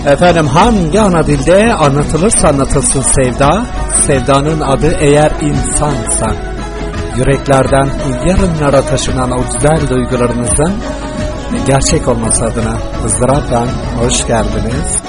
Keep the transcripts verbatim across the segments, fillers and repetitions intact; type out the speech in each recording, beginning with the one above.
Efendim, hangi ana dilde anlatılırsa anlatılsın sevda, sevdanın adı eğer insansa, yüreklerden yarınlara taşınan o güzel duygularınızın gerçek olması adına ızdırapla hoş geldiniz.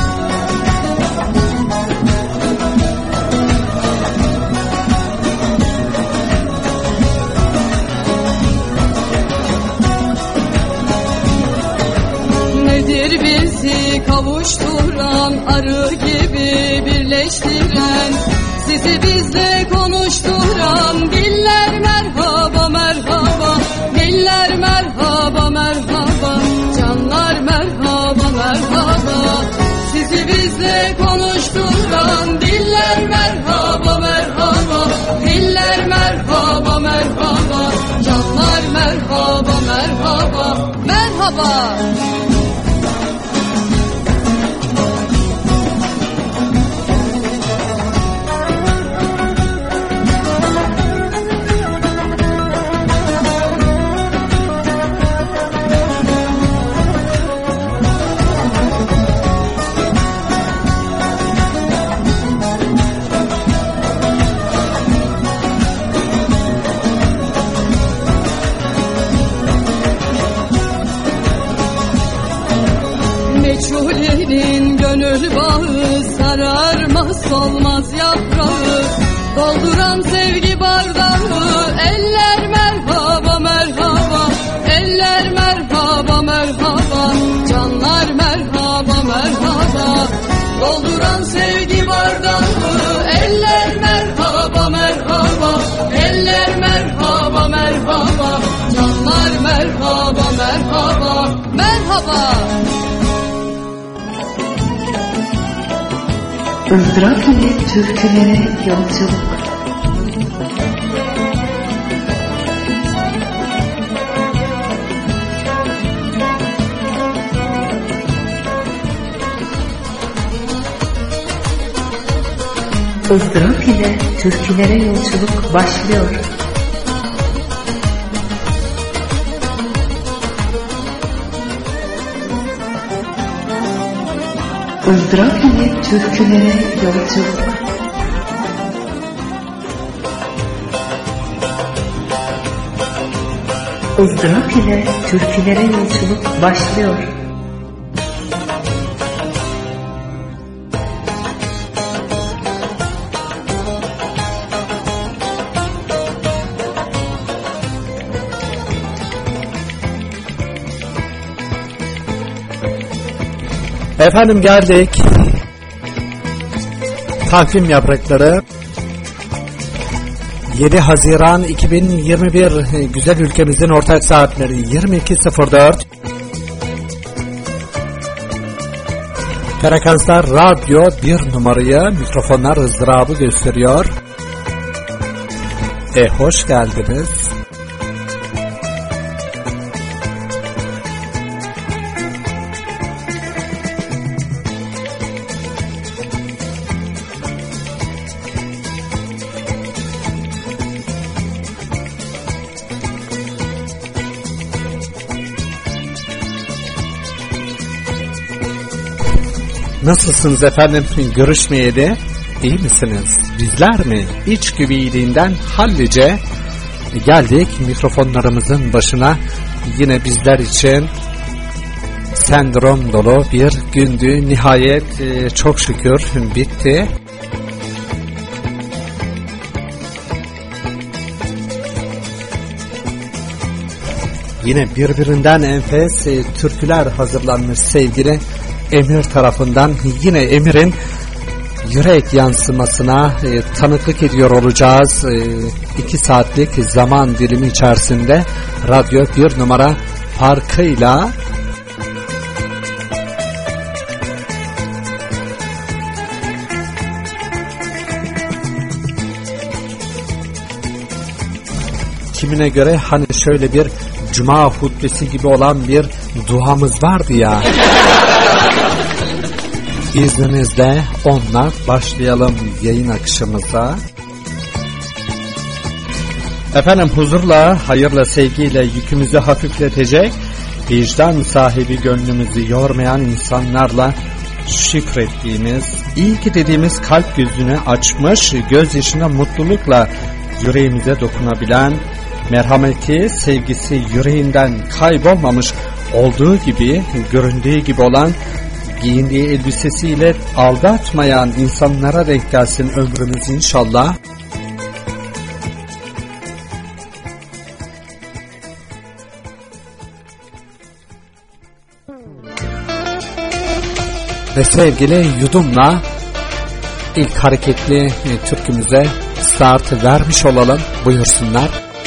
Nedir bizi kavuşturan, arı gibi birleştiren, sizi bizle konuşturan diller merhaba merhaba, diller merhaba merhaba, canlar merhaba merhaba, sizi bizle konuşturan diller merhaba merhaba, diller merhaba merhaba, canlar merhaba merhaba merhaba. Meçhulerin gönül bağı sararmaz solmaz yaprağı, dolduran sevgi bardağı eller merhaba merhaba, eller merhaba merhaba, canlar merhaba merhaba, dolduran sevgi bardağı eller merhaba merhaba, eller merhaba merhaba, canlar merhaba merhaba merhaba. ızdırap ile türkülere yolculuk. ızdırap ile türkülere yolculuk başlıyor. ızdırap ile türkülere yolculuk. ızdırap ile türkülere yolculuk başlıyor. Efendim, geldik. Takvim yaprakları yedi Haziran iki bin yirmi bir, güzel ülkemizin ortak saatleri yirmi iki sıfır dört. Frekanslar radyo bir numarayı, mikrofonlar ızdırabı gösteriyor. E hoş geldiniz. Nasılsınız efendim? Görüşmeyeli iyi misiniz? Bizler mi? İç güviliğinden hallice geldik mikrofonlarımızın başına. Yine bizler için sendrom dolu bir gündü. Nihayet çok şükür bitti. Yine birbirinden enfes e, türküler hazırlanmış sevgili Emir tarafından. Yine Emir'in yürek yansımasına e, tanıklık ediyor olacağız. E, iki saatlik zaman dilimi içerisinde radyo bir numara farkıyla. Kimine göre hani şöyle bir cuma hutbesi gibi olan bir duamız vardı ya. İzninizle onunla başlayalım yayın akışımıza. Efendim, huzurla, hayırla, sevgiyle yükümüzü hafifletecek, vicdan sahibi, gönlümüzü yormayan insanlarla şükrettiğimiz, iyi ki dediğimiz kalp gözünü açmış, gözyaşına mutlulukla yüreğimize dokunabilen, merhameti, sevgisi yüreğinden kaybolmamış, olduğu gibi, göründüğü gibi olan, giyindiği elbisesiyle aldatmayan insanlara denk gelsin ömrümüz inşallah. Ve sevgili Yudum'la ilk hareketli e, türkümüze start vermiş olalım. Buyursunlar.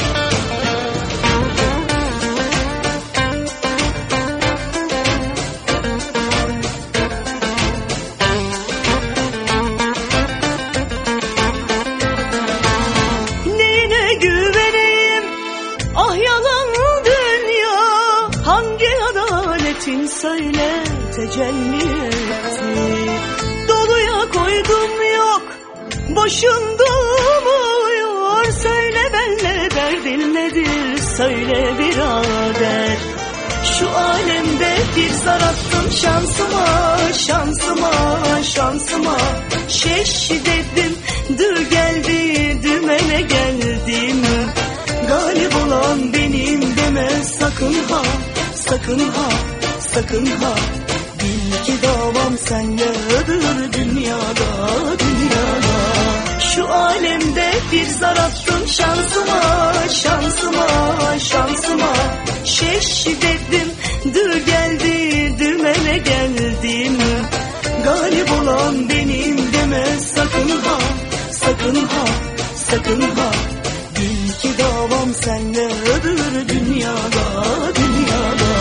Neyine güveneyim? Ah yalan dünya, hangi adaletin söyle tecelli etti. Doluya koydum yok, boşun durmuyor. Söyle benle derdin nedir, söyle birader. Şu alemde bir zar attım şansıma, şansıma, şansıma. Şeş dedim, dı geldi, dümene geldim. Galip olan benim deme sakın ha, sakın ha, sakın ha. Bil ki davam senledir dünyada, dünyada. Şu alemde bir zar attım şansıma, şansıma, şansıma. Şeş dedim, dı geldi, dümene geldim. Galip olan benim deme sakın ha, sakın ha, sakın ha. Bil ki davam senledir dünyada, dünyada.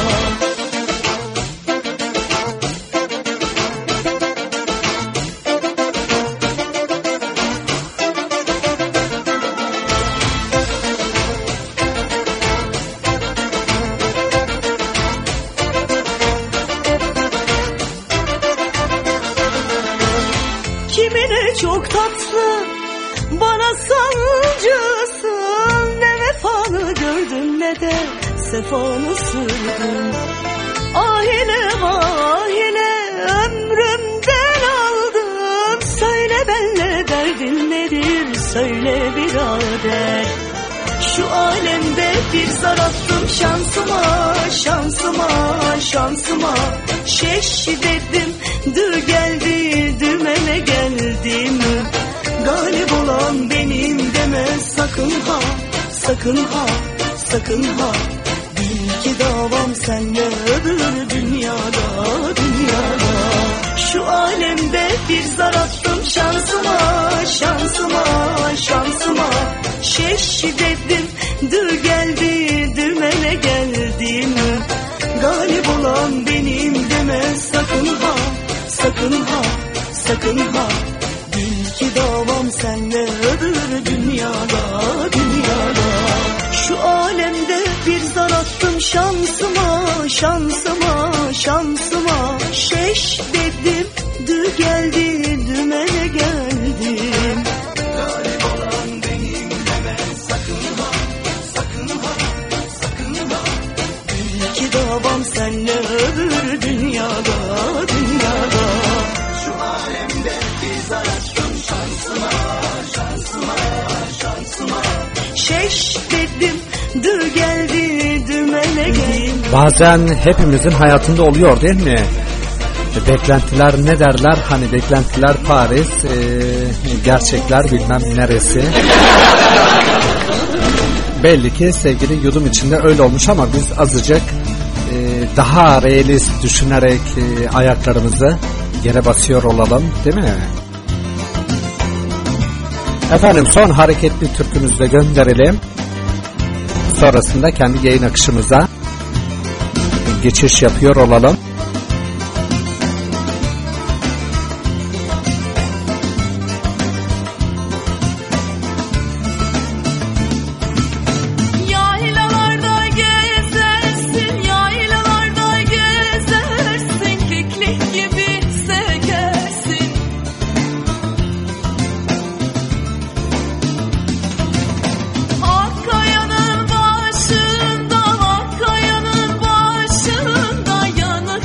Kimine çok tatlı, bana sancısın. Ne vefanı gördüm ne de sefanı sürdüm. Ahine vahine ömrümden aldın. Söyle benle derdin nedir, söyle birader. Şu alemde bir zar attım şansıma, şansıma, şansıma. Şeş dedim, dı geldi, dümene geldim. Galip olan benim deme sakın ha, sakın ha, sakın ha. Bil ki davam senledir dünyada, dünyada. Şu alemde bir zar attım şansıma, şansıma, şansıma. Şeş dedim, dı geldi, dümene geldim. Galip olan benim deme sakın ha, sakın ha, sakın ha. Bil ki davam senledir dünyada, dünyada. Şu alemde bir zar attım şansıma, şansıma, şansıma. Şeş dedim, dı geldi, dümene geldim. Galip olan benim deme sakın ha, sakın ha, sakın ha. Bil ki davam senledir dünyada, dünyada. Şu alemde bir zar attım şansıma, şansıma, şansıma. Şeş dedim, dı geldi, dümene geldim. Bazen hepimizin hayatında oluyor değil mi? Beklentiler ne derler? Hani beklentiler Paris, e, gerçekler bilmem neresi. Belli ki sevgili Yudum içinde öyle olmuş ama biz azıcık e, daha realist düşünerek e, ayaklarımızı yere basıyor olalım değil mi? Efendim son hareketli türkümüzü de gönderelim. Sonrasında kendi yayın akışımıza geçiş yapıyor olalım. Kayanın başında, kayanın başında yanık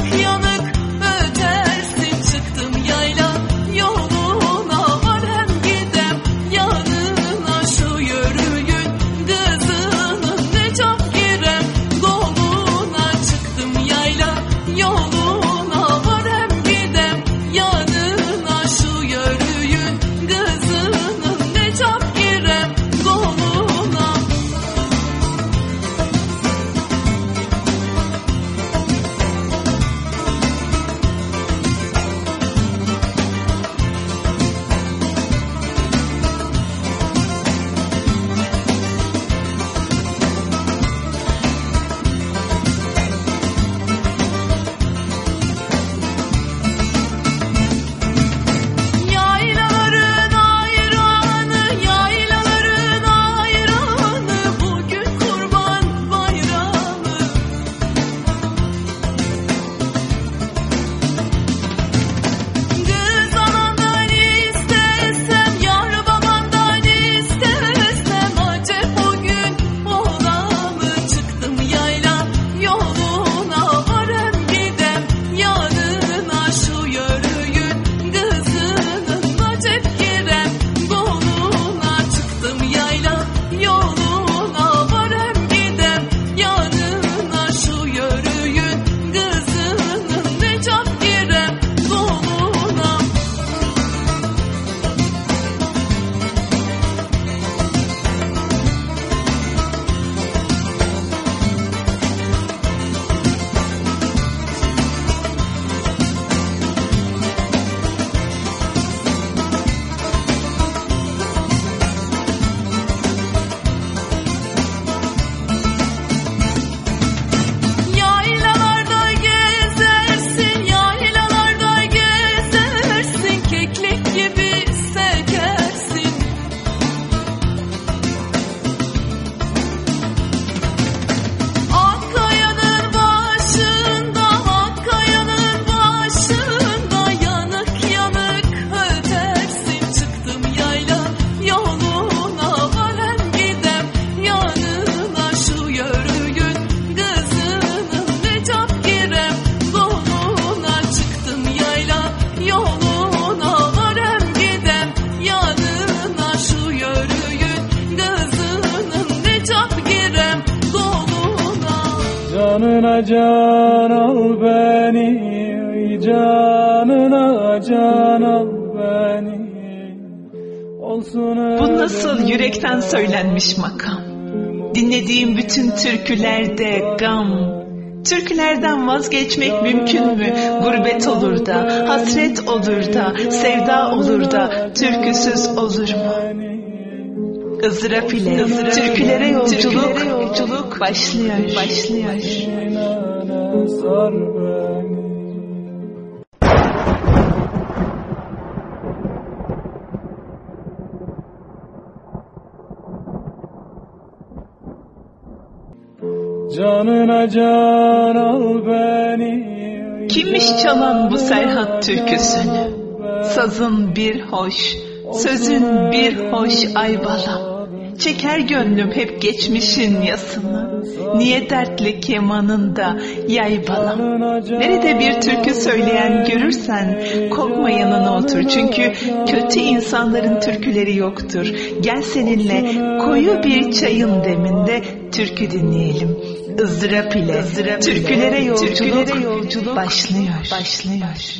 Canına can al beni, canına can al beni. Bu nasıl yürekten söylenmiş makam? Dinlediğim bütün türkülerde gam. Türkülerden vazgeçmek mümkün mü? Gurbet olur da, hasret olur da, sevda olur da, türküsüz olur mu? Izdırap ile ızdırap türkülere yolculuk, türkülere yolculuk başlıyor, başlıyor. Canına can al beni. Kimmiş çalan bu Serhat türküsünü? Sazın bir hoş, sözün bir hoş ay balam. Çeker gönlüm hep geçmişin yasını. Niye dertli kemanında yay balam. Nerede bir türkü söyleyen görürsen korkma yanına otur. Çünkü kötü insanların türküleri yoktur. Gel seninle koyu bir çayın deminde türkü dinleyelim. Izdırap ile ızdırap türkülere ile, yolculuk, türkülere yolculuk başlıyor, başlıyor.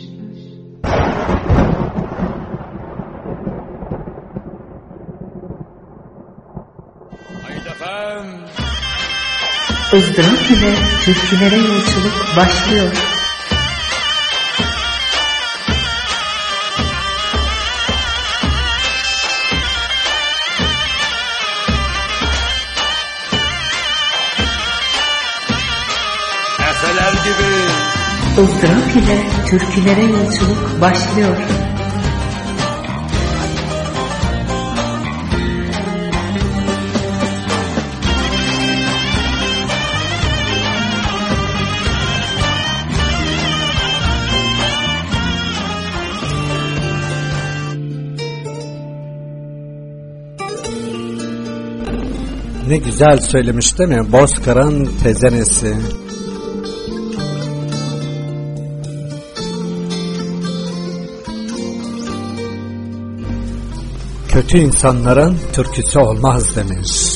Izdırap ile türkülere yolculuk başlıyor. Efeler gibi. Izdırap ile türkülere yolculuk başlıyor. Ne güzel söylemiş değil mi? Bozkır'ın tezenesi. Kötü insanların türküsü olmaz demiş.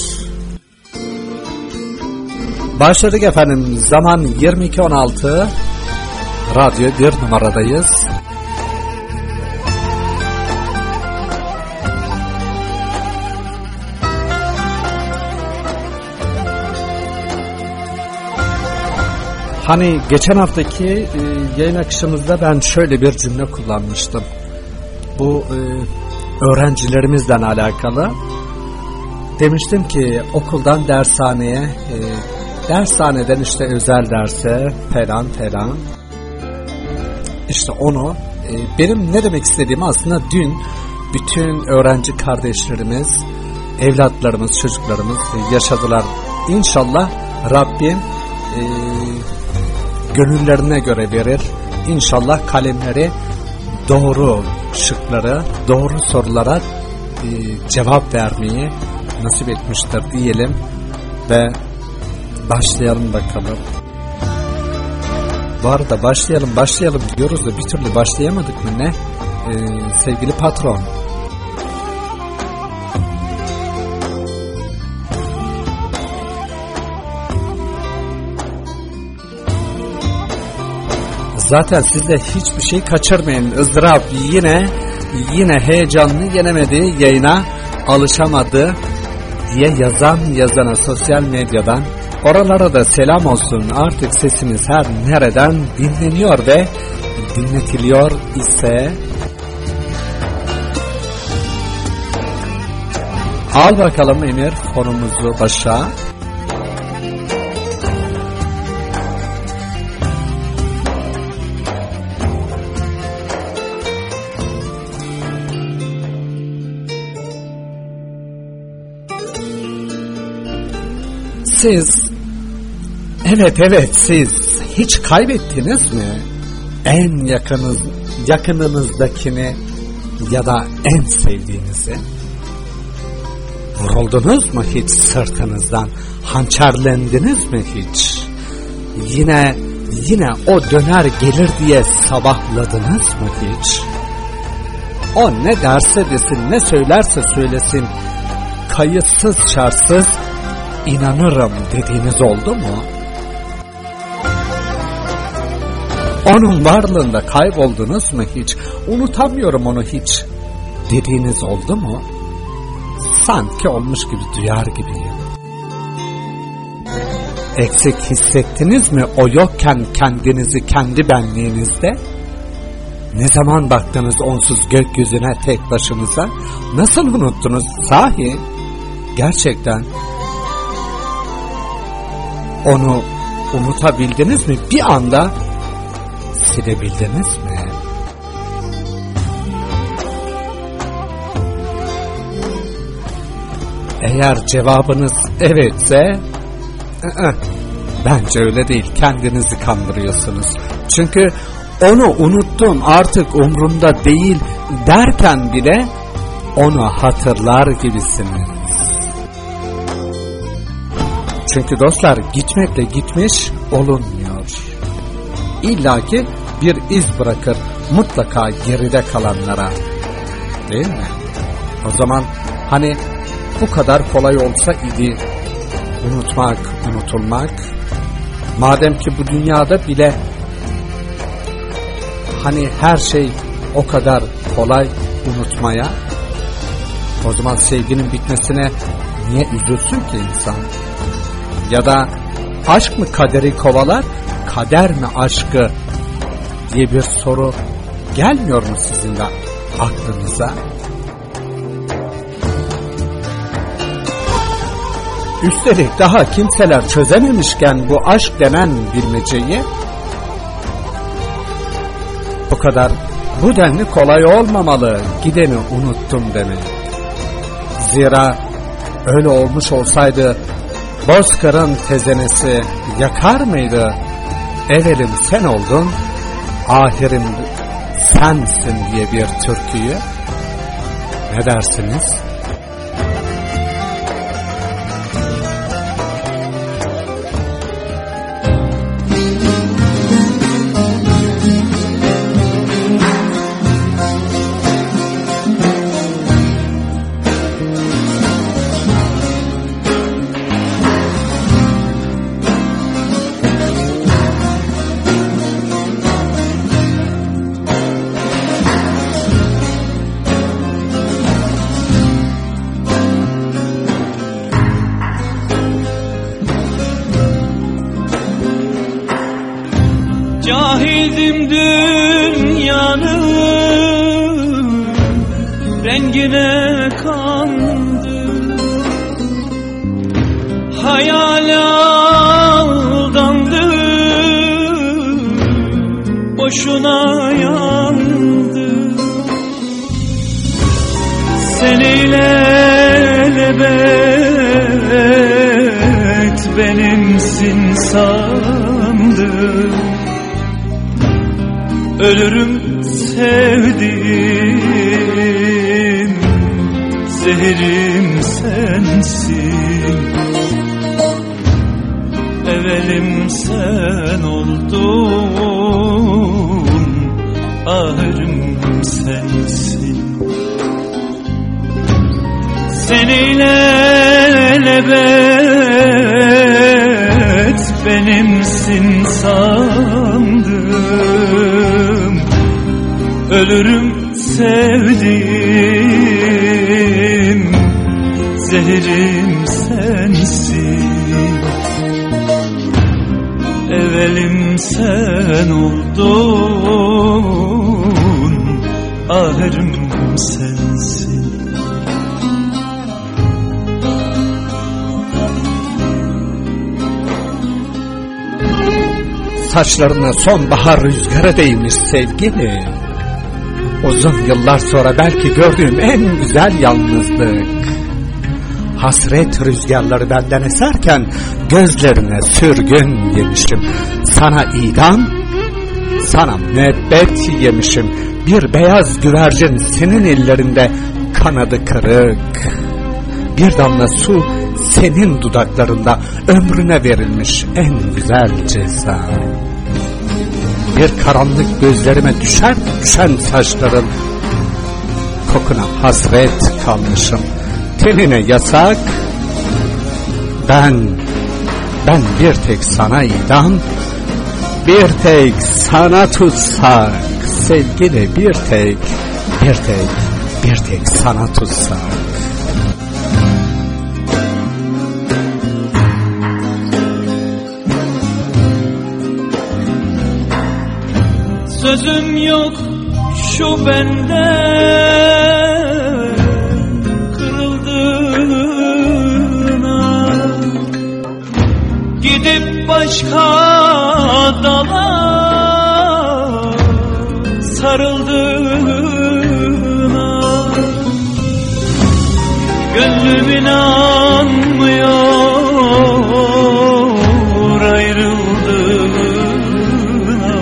Başladık efendim. Zaman yirmi iki on altı. Radyo bir numaradayız. Hani geçen haftaki e, yayın akışımızda ben şöyle bir cümle kullanmıştım. Bu e, öğrencilerimizle alakalı. Demiştim ki okuldan dershaneye, e, dershaneden işte özel derse falan falan. İşte onu e, benim ne demek istediğimi aslında dün bütün öğrenci kardeşlerimiz, evlatlarımız, çocuklarımız yaşadılar. İnşallah Rabbim e, gönüllerine göre verir. İnşallah kalemleri doğru şıkları, doğru sorulara e, cevap vermeyi nasip etmiştir diyelim ve başlayalım bakalım. Bu arada başlayalım başlayalım diyoruz da bir türlü başlayamadık mı ne? Ee, sevgili patron. Zaten siz de hiçbir şey kaçırmayın. Izdırap yine yine heyecanlı yenemedi, yayına alışamadı diye yazan yazana sosyal medyadan oralara da selam olsun. Artık sesimiz her nereden dinleniyor ve dinletiliyor ise al bakalım Emir konumuzu başa. Siz, evet evet siz hiç kaybettiniz mi? En yakınız, yakınınızdakini ya da en sevdiğinizi? Vuruldunuz mu hiç sırtınızdan? Hançerlendiniz mi hiç? Yine, yine o döner gelir diye sabahladınız mı hiç? O ne derse desin, ne söylerse söylesin, kayıtsız şartsız İnanırım dediğiniz oldu mu? Onun varlığında kayboldunuz mu hiç? Unutamıyorum onu hiç dediğiniz oldu mu? Sanki olmuş gibi duyar gibiyim. Eksik hissettiniz mi o yokken kendinizi kendi benliğinizde? Ne zaman baktınız onsuz gökyüzüne tek başınıza? Nasıl unuttunuz sahi? Gerçekten onu unutabildiniz mi? Bir anda silebildiniz mi? Eğer cevabınız evetse, ı-ı, bence öyle değil, kendinizi kandırıyorsunuz. Çünkü onu unuttum, artık umrumda değil derken bile onu hatırlar gibisiniz. Çünkü dostlar, gitmekle gitmiş olunmuyor. İlla ki bir iz bırakır mutlaka geride kalanlara, değil mi? O zaman hani bu kadar kolay olsa idi unutmak, unutulmak. Madem ki bu dünyada bile hani her şey o kadar kolay unutmaya, o zaman sevginin bitmesine niye üzülsün ki insan? Ya da aşk mı kaderi kovalar, kader mi aşkı diye bir soru gelmiyor mu sizin de aklınıza? Üstelik daha kimseler çözememişken bu aşk denen bilmeceyi, bu kadar bu denli kolay olmamalı gideni unuttum demek. Zira öyle olmuş olsaydı bozkırın tezenesi yakar mıydı? Evelim sen oldun, ahirim sensin diye bir türküyü. Ne dersiniz? Cahildim dünyanın rengine kandım, hayale aldandım, boşuna yandım. Seninle elbet benimsin sandım. Ölürüm sevdiğim, zehrim sensin. Evelim sen oldun, ahırım sensin. Seninle elbet benimsin sandım. Ölürüm sevdiğim, zehrim sensin. Evelim sen oldun, ahırım sensin. Saçlarına sonbahar rüzgarı değmiş sevgili. Uzun yıllar sonra belki gördüğüm en güzel yalnızlık. Hasret rüzgarları benden eserken gözlerine sürgün yemişim. Sana idam, sana müebbet yemişim. Bir beyaz güvercin senin ellerinde, kanadı kırık. Bir damla su senin dudaklarında, ömrüne verilmiş en güzel ceza. Bir karanlık gözlerime düşer düşen saçların, kokuna hasret kalmışım. Tenine yasak, ben, ben bir tek sana idam, bir tek sana tutsak, sevgili bir tek, bir tek, bir tek sana tutsak. Sözüm yok şu bende, kırıldığına gidip başka dala sarıldığına. Gönlüm inanmıyor ayrıldığına.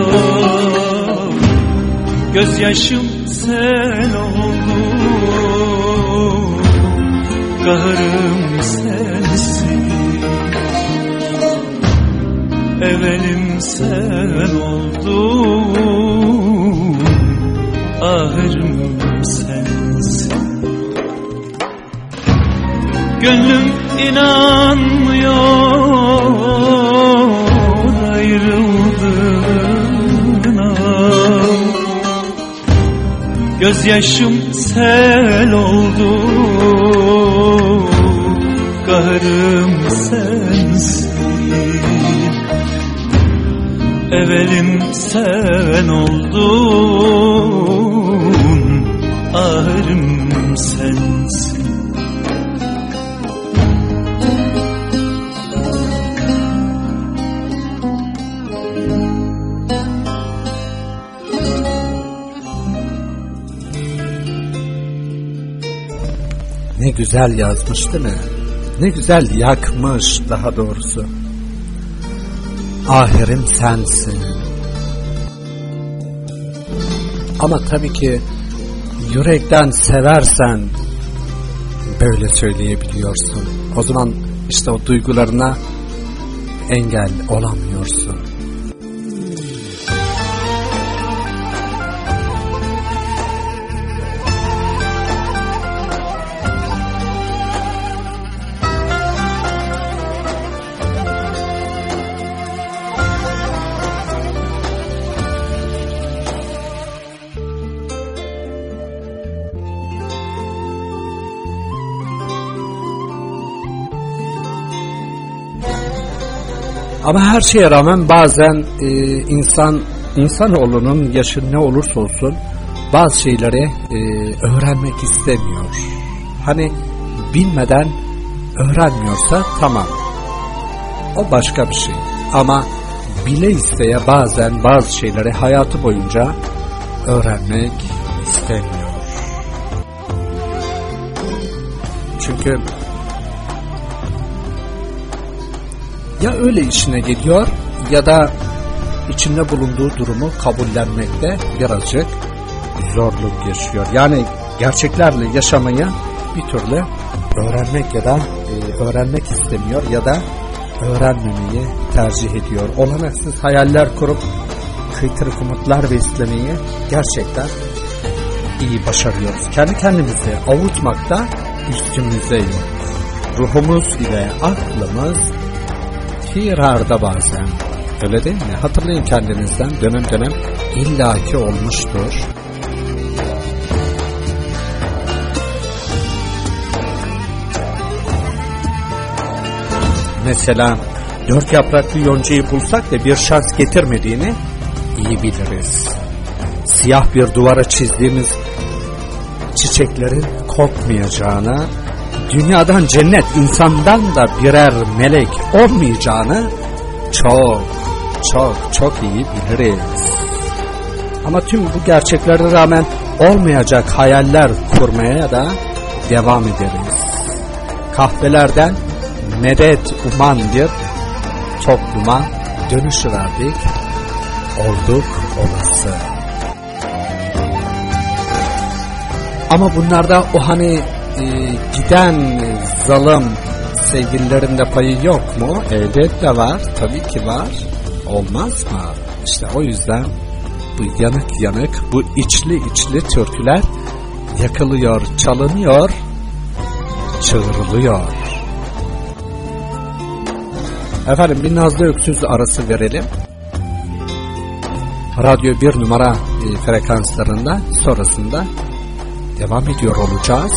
Gözyaşım sen oldun, kahrım sensin. Evelim sen oldun, ahırım sensin. Gönlüm inanmıyor ayrıldığına. Gözyaşım sel oldu, kahrım sensin. Evelim sen oldun, ahırım sensin. Ne güzel yazmış değil mi? Ne güzel yakmış daha doğrusu. Ahirim sensin. Ama tabii ki yürekten seversen böyle söyleyebiliyorsun. O zaman işte o duygularına engel olamıyorsun. Ama her şeye rağmen bazen e, insan insanoğlunun yaşı ne olursa olsun bazı şeyleri e, öğrenmek istemiyor. Hani bilmeden öğrenmiyorsa tamam, o başka bir şey. Ama bile isteye bazen bazı şeyleri hayatı boyunca öğrenmek istemiyor. Çünkü ya öyle işine geliyor ya da içinde bulunduğu durumu kabullenmekte birazcık zorluk yaşıyor. Yani gerçeklerle yaşamayı bir türlü öğrenmek ya da e, öğrenmek istemiyor ya da öğrenmemeyi tercih ediyor. Olanaksız hayaller kurup kıytırık umutlar beslemeyi gerçekten iyi başarıyoruz. Kendi kendimizi avutmakta üstümüzde yok. Ruhumuz ile aklımız firarda bazen. Öyle değil mi? Hatırlayın kendinizden, dönem dönem illaki olmuştur. Mesela dört yapraklı yoncayı bulsak da bir şans getirmediğini iyi biliriz. Siyah bir duvara çizdiğimiz çiçeklerin kokmayacağını, dünyadan cennet, insandan da birer melek olmayacağını çok çok çok iyi biliriz. Ama tüm bu gerçeklere rağmen olmayacak hayaller kurmaya da devam ederiz. Kahvelerden medet uman bir topluma dönüşüverdik, olduk olası. Ama bunlarda o hani e, giden zalim sevgililerin de payı yok mu? Elbette var, tabii ki var. Olmaz mı? İşte o yüzden bu yanık yanık, bu içli içli türküler yakılıyor, çalınıyor, çığırılıyor. Efendim bir Nazlı Öksüz arası verelim. Radyo bir numara e, frekanslarında sonrasında devam ediyor olacağız.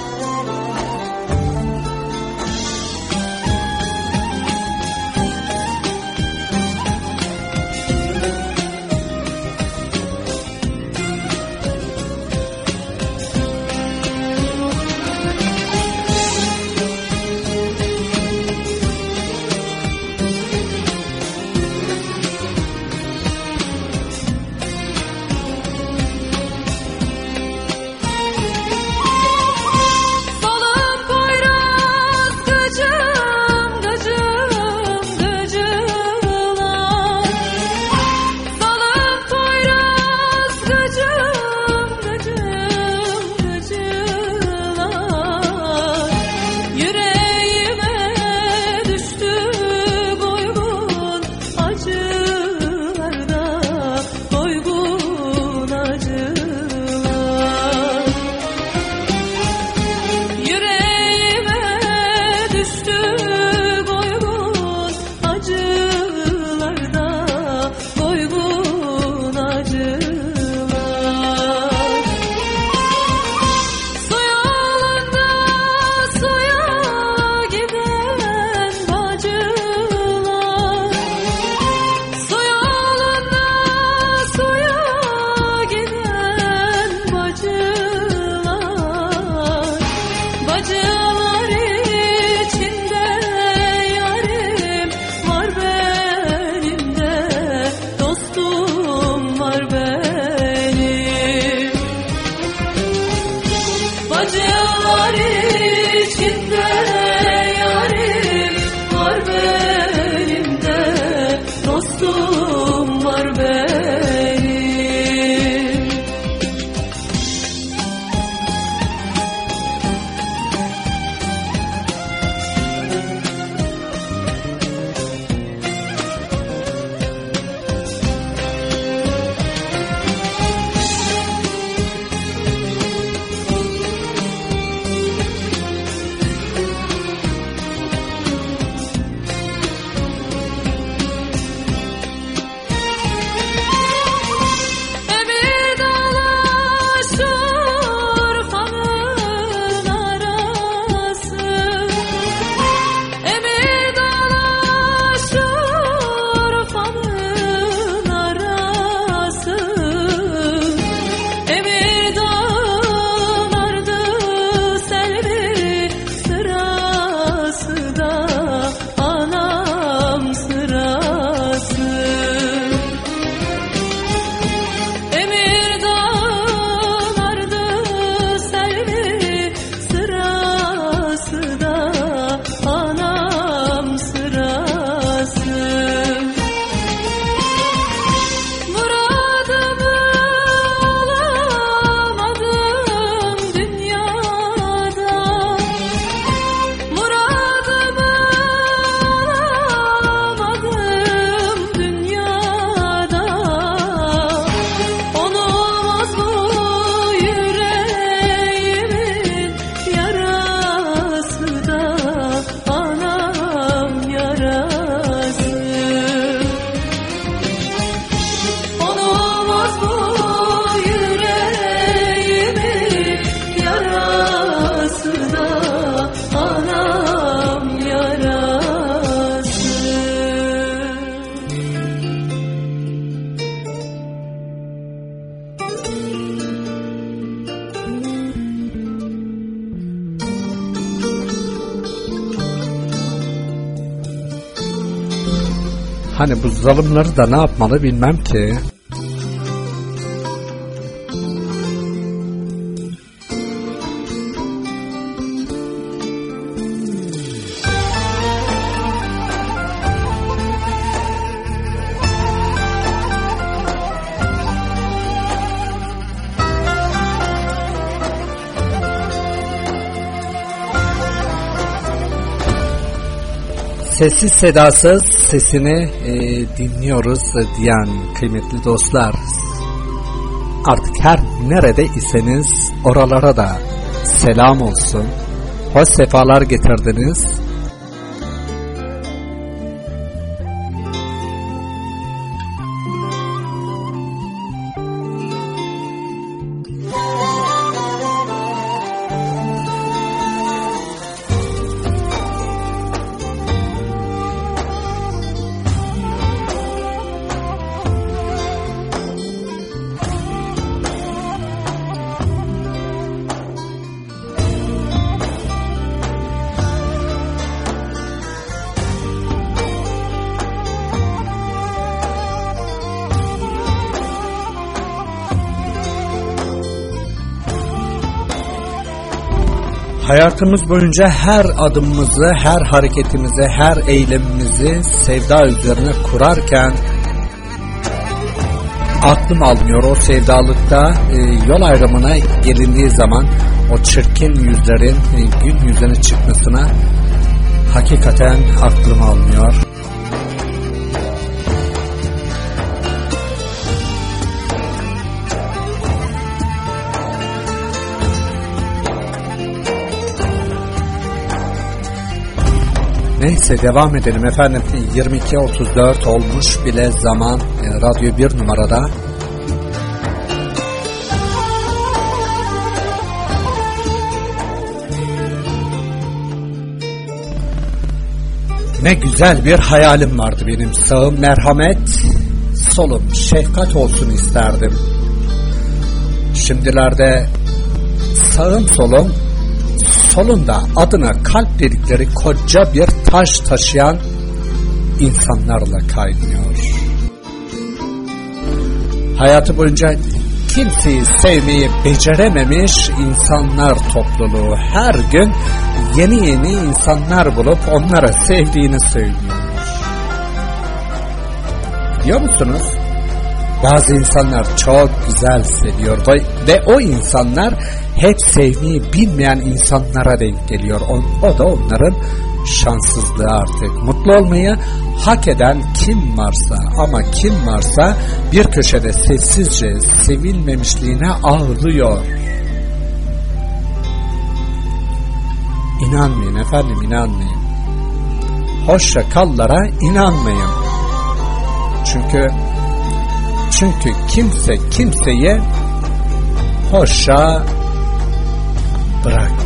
Hani bu zalimleri da ne yapmalı bilmem ki. Sessiz sedasız sesini e, dinliyoruz diyen kıymetli dostlar, artık her nerede iseniz oralara da selam olsun, hoş sefalar getirdiniz. Hayatımız boyunca her adımımızı, her hareketimizi, her eylemimizi sevda üzerine kurarken aklım almıyor o sevdalıkta e, yol ayrımına gelindiği zaman o çirkin yüzlerin e, gün yüzüne çıkmasına hakikaten aklım almıyor. Neyse devam edelim efendim. yirmi iki otuz dört olmuş bile zaman. Radyo bir numarada. Ne güzel bir hayalim vardı benim. Sağım merhamet, solum şefkat olsun isterdim. Şimdilerde sağım solum, solunda adına kalp dedikleri koca bir taş taşıyan insanlarla kaynıyor. Hayatı boyunca kimseyi sevmeyi becerememiş insanlar topluluğu her gün yeni yeni insanlar bulup onlara sevdiğini söylüyor. Biliyor musunuz? Bazı insanlar çok güzel seviyor ve o insanlar hep sevmeyi bilmeyen insanlara denk geliyor. O, o da onların şanssızlığı artık. Mutlu olmayı hak eden kim varsa ama kim varsa bir köşede sessizce sevilmemişliğine ağlıyor. İnanmayın efendim, inanmayın. Hoşça kallara inanmayın. Çünkü çünkü kimse kimseyi hoşça bırakmıyor.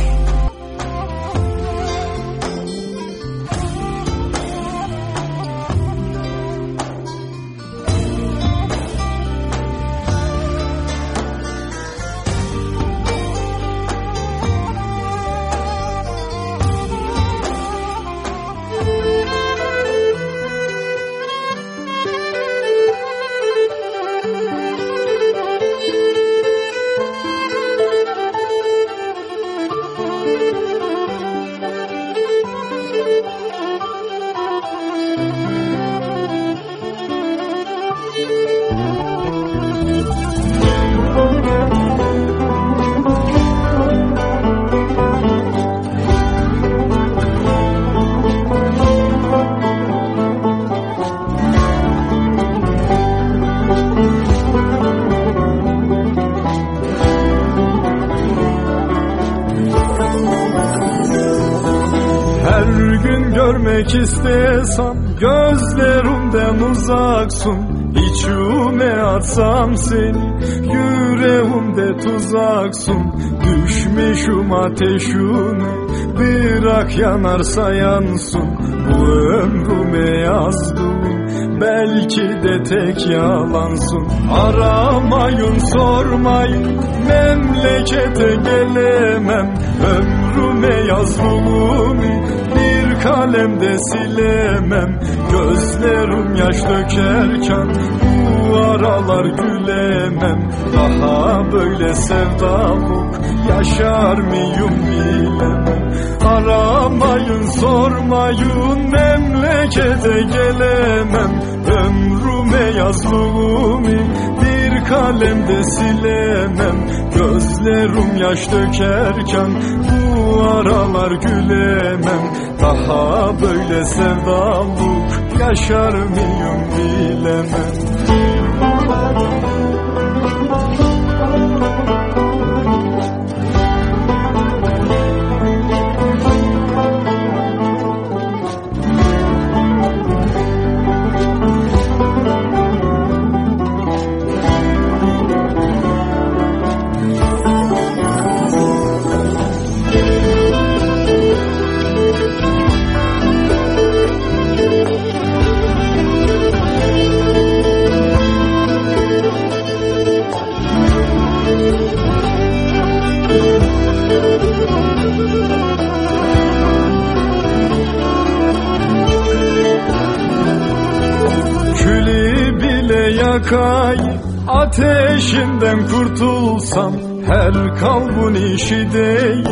İstesem gözlerimden uzaksın, içime atsam seni, yüreğimde tuzaksın. Düşmüşüm ateşine, bırak yanarsa yansın. Bu ömrüme yazdım, belki de tek yalansın. Aramayın sormayın, memlekete gelemem. Ömrüme yazdığımı bir kalemde silemem. Gözlerim yaş dökerken bu aralar gülemem. Daha böyle sevdalık yaşar mıyım bilemem. Aramayın sormayın, memlekete gelemem. Ömrüme yazdığımı bir kalemde silemem. Gözlerim yaş dökerken bu aralar gülemem. Daha böyle sevdalık yaşar mıyım bilemem. Yakayım ateşinden kurtulsam, her kalbin işi değil.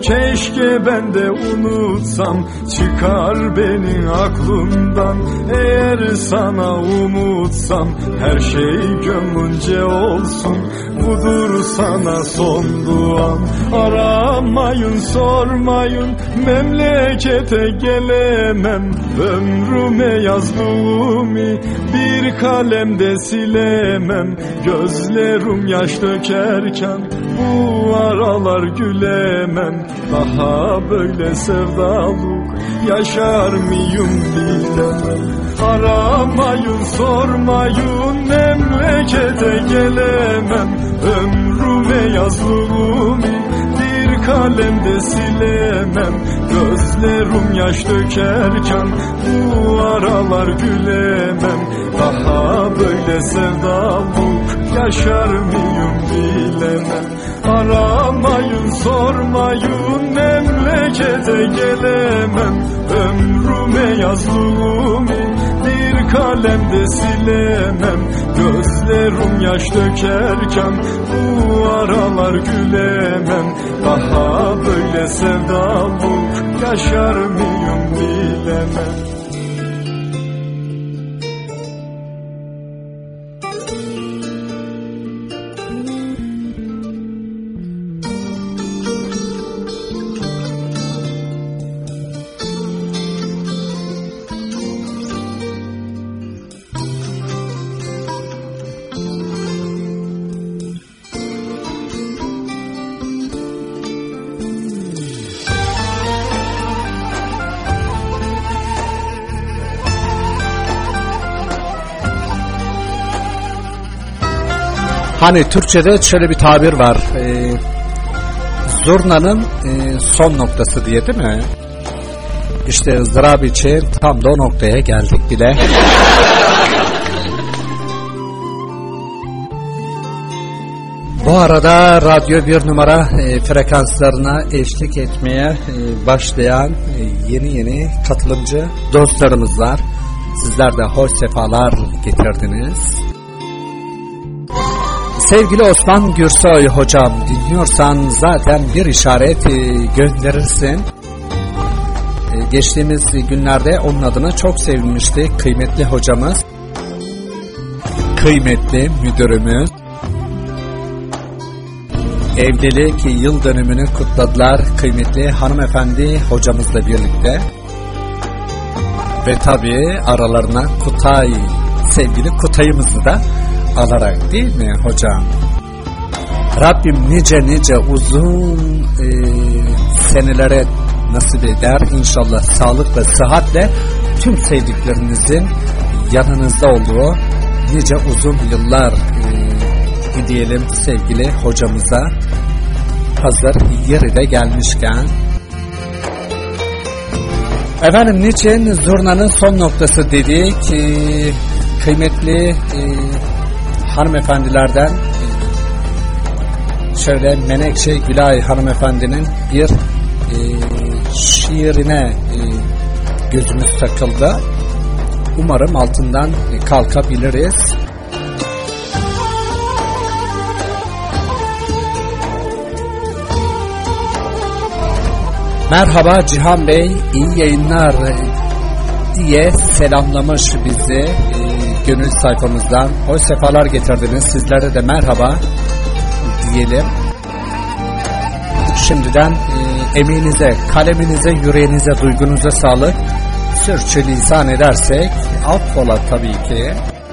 keşke ben de unutsam, çıkar beni aklımdan. Eğer sana umutsam, her şey gönlünce olsun, budur sana son duam. Aramayın sormayın, memlekete gelemem, ömrüme yazdığımı bir kalemde silemem. Gözlerim yaş dökerken bu aralar gülemem, daha böyle sevdalık yaşar mıyım bilemem. Aramayın sormayın, memlekete gelemem, ömrüme yazdığımı bir kalemde silemem. Gözlerim yaş dökerken bu aralar gülemem, daha böyle sevdalık yaşar mıyım bilemem. Aramayın sormayın, memlekete gelemem, ömrüme yazdığımı bir kalemde silemem. Gözlerim yaş dökerken bu aralar gülemem, daha böyle sevdalık yaşar mıyım bilemem. Hani Türkçe'de şöyle bir tabir var, e, zurnanın e, son noktası diye, değil mi? İşte ızdırap için tam da o noktaya geldik bile. Bu arada radyo bir numara e, frekanslarına eşlik etmeye e, başlayan e, yeni yeni katılımcı dostlarımız var. Sizler de hoş sefalar getirdiniz. Sevgili Osman Gürsoy hocam, dinliyorsan zaten bir işaret e, gönderirsin. E, geçtiğimiz günlerde onun adına çok sevinmişti kıymetli hocamız, kıymetli müdürümüz. Evlilik yıl dönümünü kutladılar kıymetli hanımefendi hocamızla birlikte. Ve tabii aralarına Kutay, sevgili Kutay'ımızı da alarak, değil mi hocam? Rabbim nice nice uzun e, senelere nasip eder inşallah, sağlıkla sıhhatle tüm sevdiklerinizin yanınızda olduğu nice uzun yıllar e, diyelim sevgili hocamıza. Hazır yeri de gelmişken, efendim niçin zurnanın son noktası dedik? E, kıymetli e, hanımefendilerden şöyle Menekşe Gülay hanımefendinin bir e, şiirine e, gözümüz takıldı. Umarım altından e, kalkabiliriz. Merhaba Cihan Bey, iyi yayınlar diye selamlamış bizi e, gönül sayfamızdan. Hoş sefalar getirdiniz. Sizlere de merhaba diyelim. Şimdiden e, emeğinize, kaleminize, yüreğinize, duygunuza sağlık. Sürçülisan edersek affola tabii ki.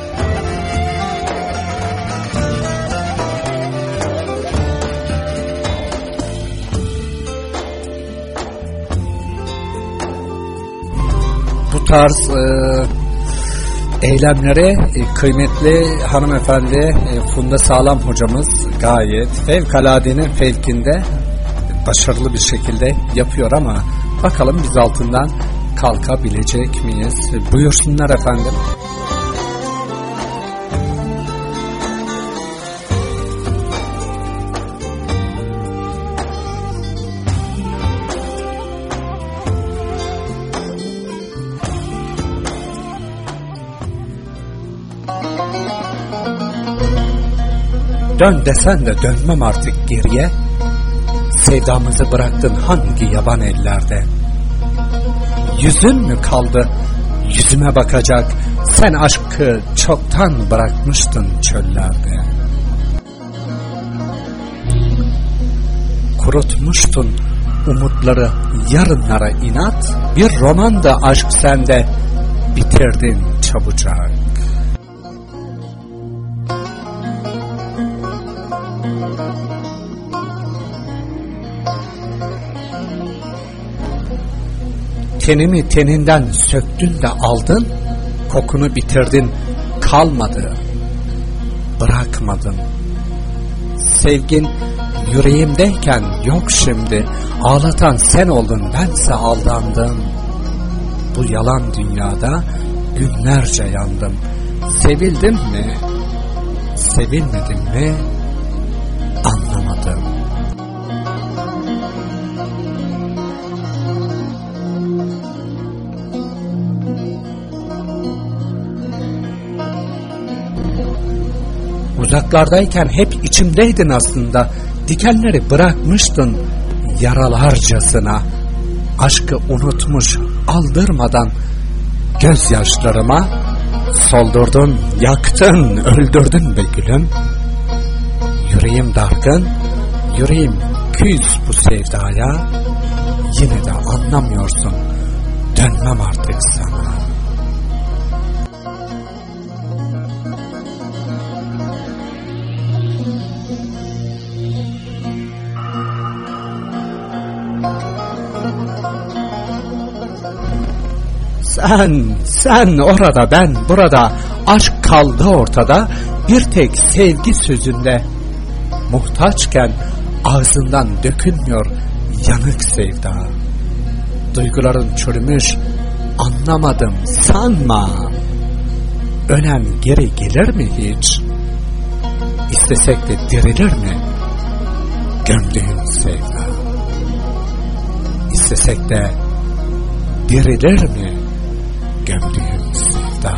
Bu tarz e, eylemlere e, kıymetli hanımefendi e, Funda Sağlam hocamız gayet fevkaladenin fevkinde başarılı bir şekilde yapıyor ama bakalım biz altından kalkabilecek miyiz? Buyursunlar efendim. Dön desen de dönmem artık geriye. Sevdamızı bıraktın hangi yaban ellerde? Yüzün mü kaldı yüzüme bakacak? Sen aşkı çoktan bırakmıştın çöllerde. Kurutmuştun umutları yarınlara inat, bir romandı aşk sende, bitirdin çabucak. Tenimi teninden söktün de aldın, kokunu bitirdin, kalmadı, bırakmadın. Sevgin yüreğimdeyken yok şimdi, ağlatan sen oldun, bense aldandım. Bu yalan dünyada günlerce yandım. Sevildim mi, sevilmedim mi anlamadım. Uzaklardayken hep içimdeydin aslında, dikenleri bırakmıştın yaralarcasına. Aşkı unutmuş aldırmadan gözyaşlarıma, soldurdun, yaktın, öldürdün be gülüm. Yüreğim dargın, yüreğim küs bu sevdaya, yine de anlamıyorsun, dönmem artık sana. Sen, sen orada, ben burada, aşk kaldı ortada, bir tek sevgi sözünde. Muhtaçken ağzından dökülmüyor yanık sevda. Duyguların çürümüş, anlamadım sanma. Ölen geri gelir mi hiç? İstesek de dirilir mi gömdüğüm sevda? İstesek de dirilir mi gömdüğüm sevda?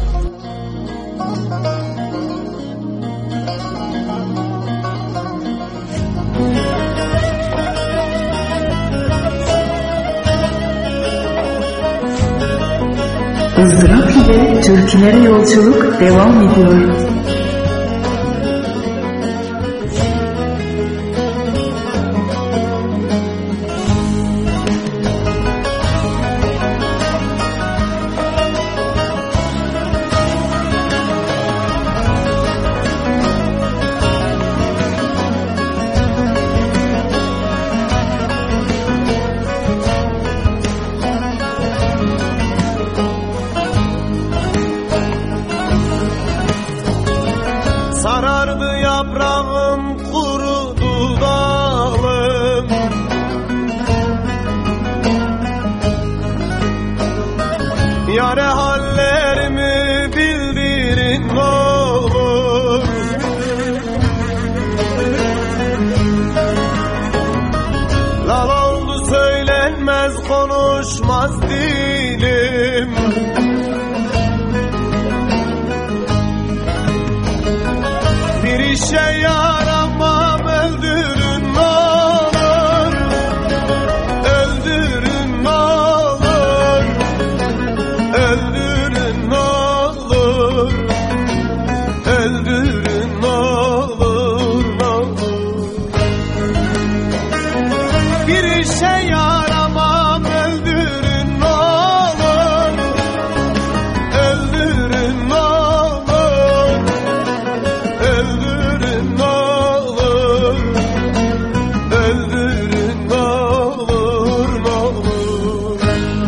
ızdırap ile türkülere yolculuk devam ediyor. Sarardı yaprağım, kurudu dalım. Yâre hallerimi bildirin ne olur. Lal oldu söylenmez, konuşmaz dilim. Bir işe yaramam, öldürün ne olur. Öldürün ne olur. Öldürün ne olur. Öldürün ne olur, ne olur. Bir işe yaramam, öldürün ne olur. Öldürün ne olur. Öldürün ne olur. Öldürün ne olur, ne olur.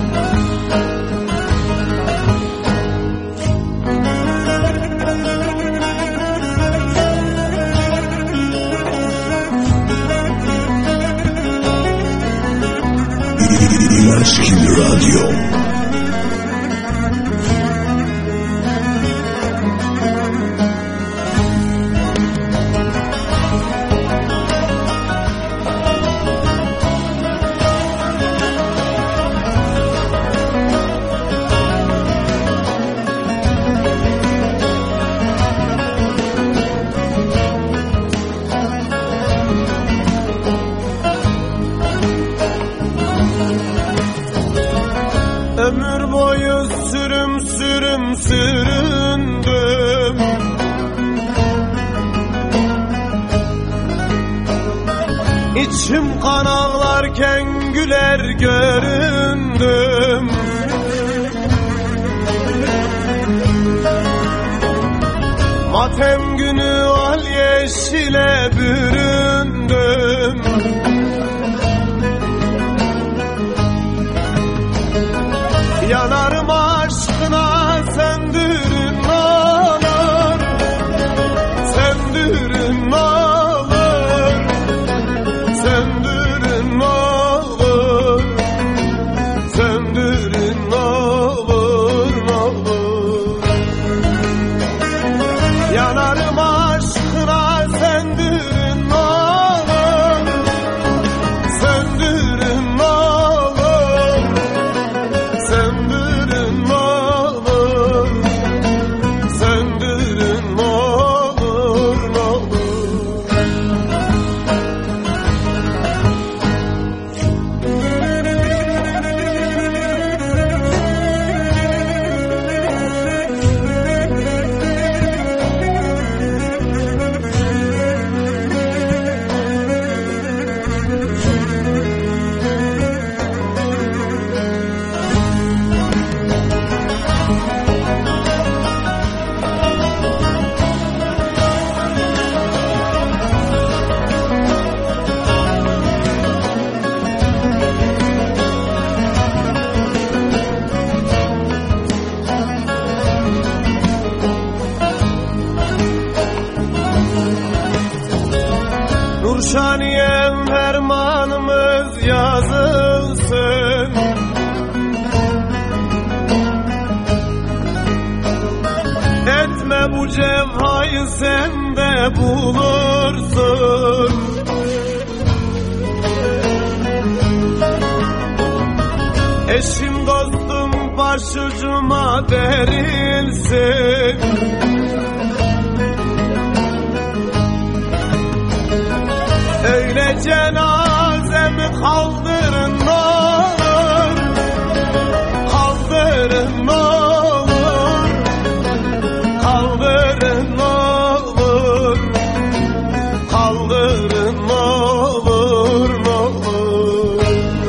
Yaski Radyo. boyu sürüm sürüm süründüm. İçim kan ağlarken güler göründüm. Matem günü al yeşile büründüm. Yanarım aşkına söndürün ne olur, söndürün ne olur, söndürün ne olur, söndürün ne olur, ne olur. Yanarım aşkına söndürün ne olur, söndürün ne olur, söndürün ne olur, söndürün ne olur, ne olur. Nurşaniyem fermanımız yazılsın. Etme bu cefayı sen de bulursun. Eşim dostum başucuma derilsin. Öyle cenazemi kaldırın ne olur, kaldırın ne olur, kaldırın ne olur, kaldırın ne olur, ne olur.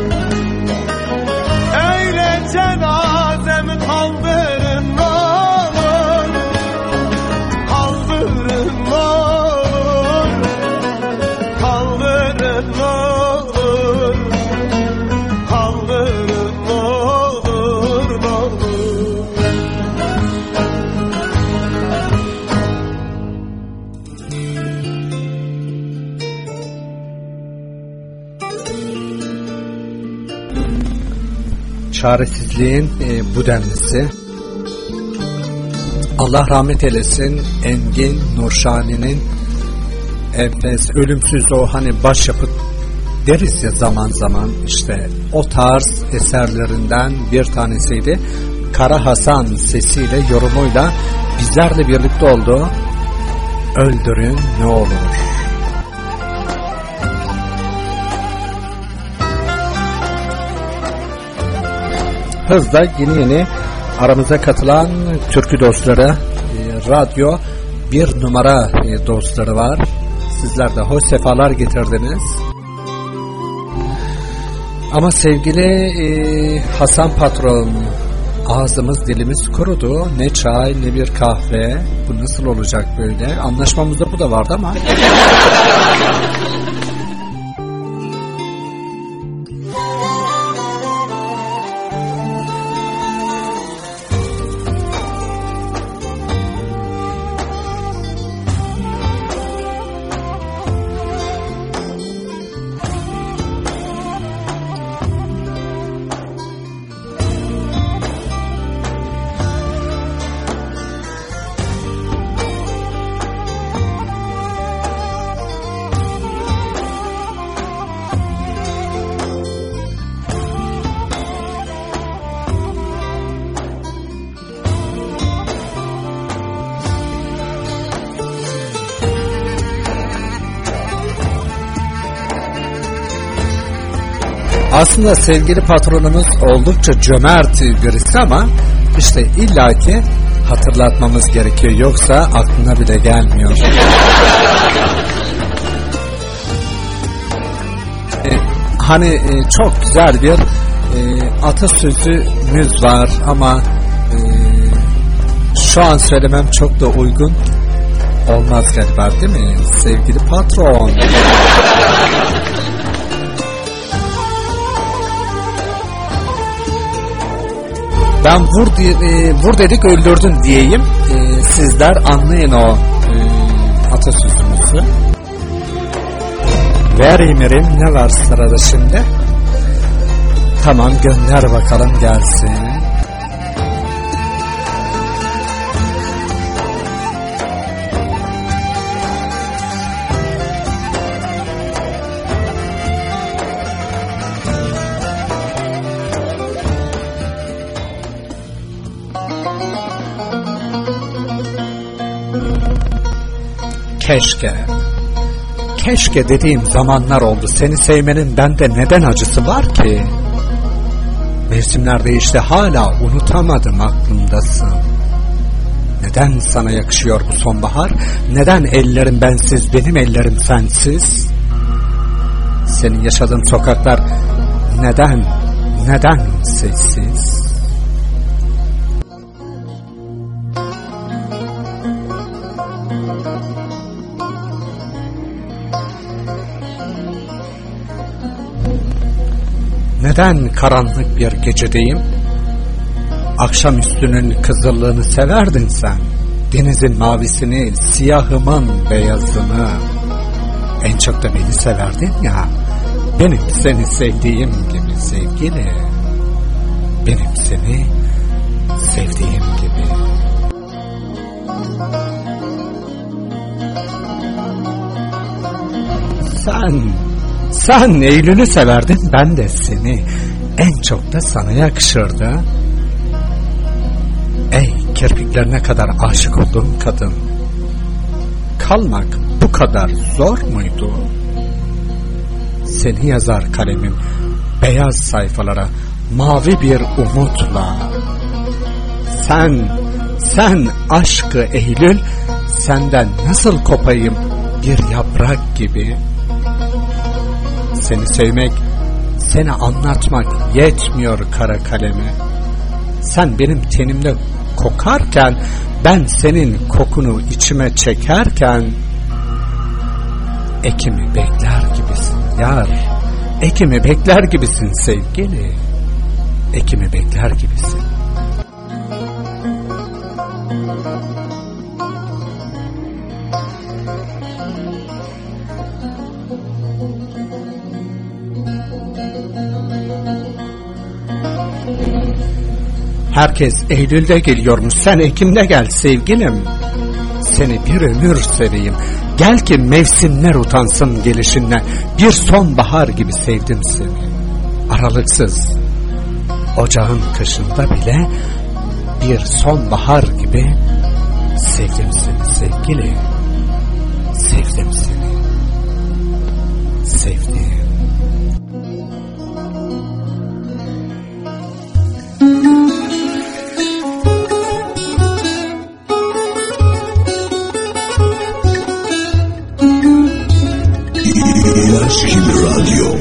Öyle cenazemi kaldırın ne olur, kaldırın ne olur, kaldırın ne olur, kaldırın ne olur, ne olur. Çaresizliğin e, bu denlisi. Allah rahmet eylesin Engin Nurşani'nin enfes, ölümsüz o hani başyapıt deriz ya zaman zaman, işte o tarz eserlerinden bir tanesiydi. Kara Hasan sesiyle, yorumuyla bizlerle birlikte oldu. Öldürün ne olur. Hızla yeni yeni aramıza katılan türkü dostları, e, radyo bir numara e, dostları var. Sizler de hoş sefalar getirdiniz. Ama sevgili e, Hasan Patron, ağzımız dilimiz kurudu. Ne çay ne bir kahve. Bu nasıl olacak böyle? Anlaşmamızda bu da vardı ama. Aslında sevgili patronumuz oldukça cömert birisi ama işte illaki hatırlatmamız gerekiyor, yoksa aklına bile gelmiyor. ee, hani e, çok güzel bir e, atasözümüz var ama e, şu an söylemem çok da uygun olmaz galiba, değil mi sevgili patron? Ben vur, e, vur dedik öldürdün diyeyim. E, sizler anlayın o e, atasözümüzü. Ver İmir'im, ne var sırada şimdi? Tamam, gönder bakalım gelsin. Keşke, keşke dediğim zamanlar oldu. Seni sevmenin bende neden acısı var ki? Mevsimler değişti, hala unutamadım, aklımdasın. Neden sana yakışıyor bu sonbahar? Neden ellerim bensiz, benim ellerim sensiz? Senin yaşadığın sokaklar neden, neden sessiz? Neden karanlık bir gecedeyim? Akşamüstünün kızıllığını severdin sen. Denizin mavisini, siyahımın beyazını. En çok da beni severdin ya. Benim seni sevdiğim gibi sevgili. Benim seni sevdiğim gibi. Sen... Sen Eylül'ü severdin, ben de seni. En çok da sana yakışırdı. Ey kirpiklerine kadar aşık olduğum kadın. Kalmak bu kadar zor muydu? Seni yazar kalemim beyaz sayfalara mavi bir umutla. Sen, sen aşkı Eylül, senden nasıl kopayım bir yaprak gibi? Seni sevmek, seni anlatmak yetmiyor kara kaleme. Sen benim tenimde kokarken, ben senin kokunu içime çekerken, Ekim'i bekler gibisin yar, Ekim'i bekler gibisin sevgili, Ekim'i bekler gibisin. Herkes Eylül'de geliyormuş, sen Ekim'de gel sevgilim. Seni bir ömür seveyim. Gel ki mevsimler utansın gelişinle. Bir sonbahar gibi sevdim seni. Aralıksız. Ocağın kışında bile bir sonbahar gibi sevdim seni sevgili. Sevdim seni. Sevdim. Aşkın Radyo.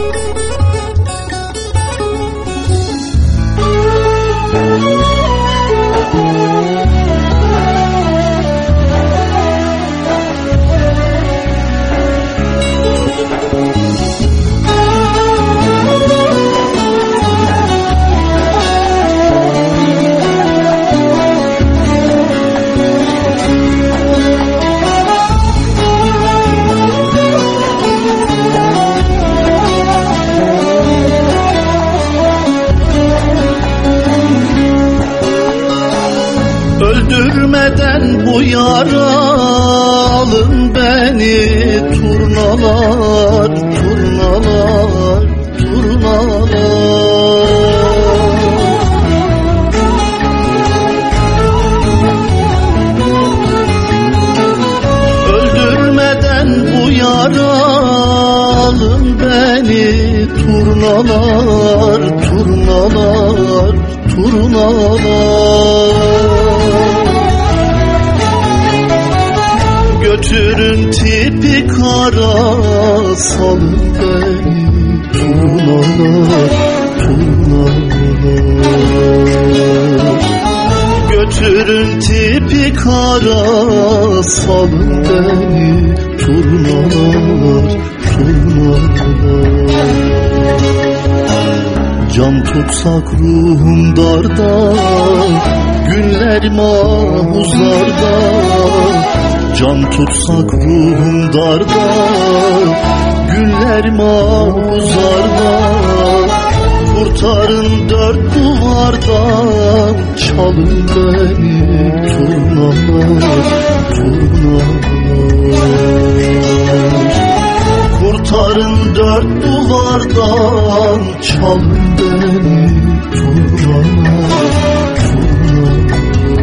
Öldürmeden bu yaralım beni, turnalar, turnalar, turnalar. Öldürmeden bu yaralım beni, turnalar, Götürün tipi kara, salın beni turnalar, turnalar. Götürün tipi kara, salın beni turnalar, turnalar. Can tutsak ruhum darda, günler mahuzlarda. Can tutsak ruhum darda, günler mahuzlarda. Kurtarın dört duvardan, çalın beni turnalar, turnalar. Kurtarın dört duvardan, çalın beni turnalar, turnalar.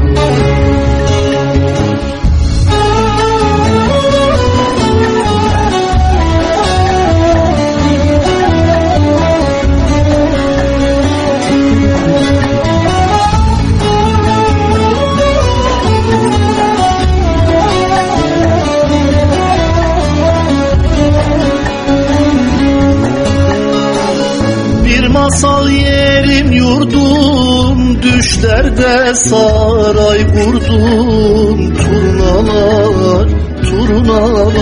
Masal yerim yurdum, düşlerde saray kurdum. Turnalar, turnalar.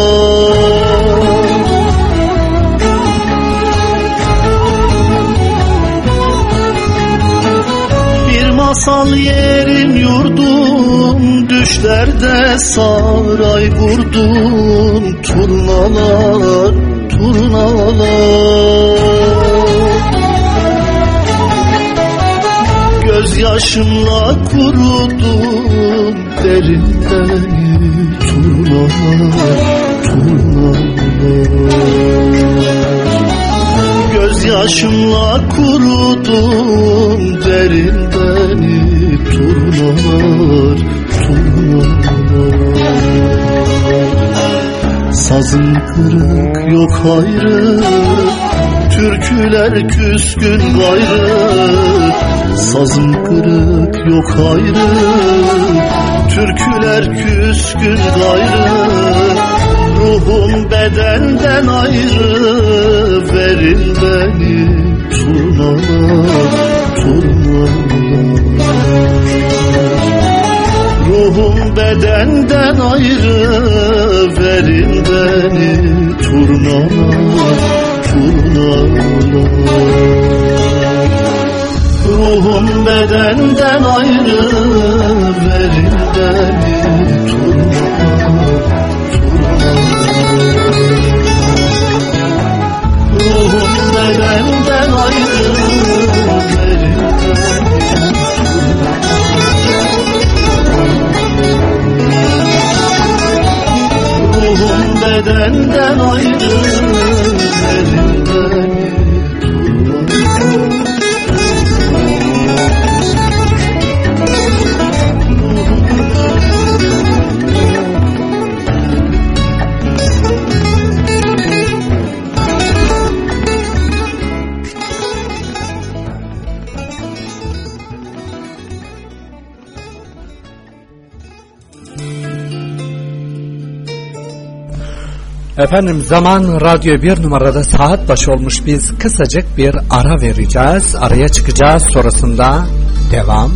Bir masal yerim yurdum, düşlerde saray kurdum. Turnalar, turnalar. Gözyaşımla kurudum derinden turnalar, turnalar. Gözyaşımla kurudum derinden turnalar, turnalar. Sazım kırık yok ayrı, türküler küskün gayrı. Sazım kırık yok ayrı, türküler küskün gayrı. Ruhum bedenden ayrı, verin beni turnalar, turnalar. Ruhum bedenden ayrı, verin beni turnalar, turnalar. Ruhum bedenden ayrı, verin beni turnalar, turnalar. Ruhum bedenden ayrı, verin beni turnalar. Ruhum bedenden ayrı, verin beni turnalar. Efendim, zaman radyo bir numarada saat başı olmuş. Biz kısacık bir ara vereceğiz. Araya çıkacağız, sonrasında devam.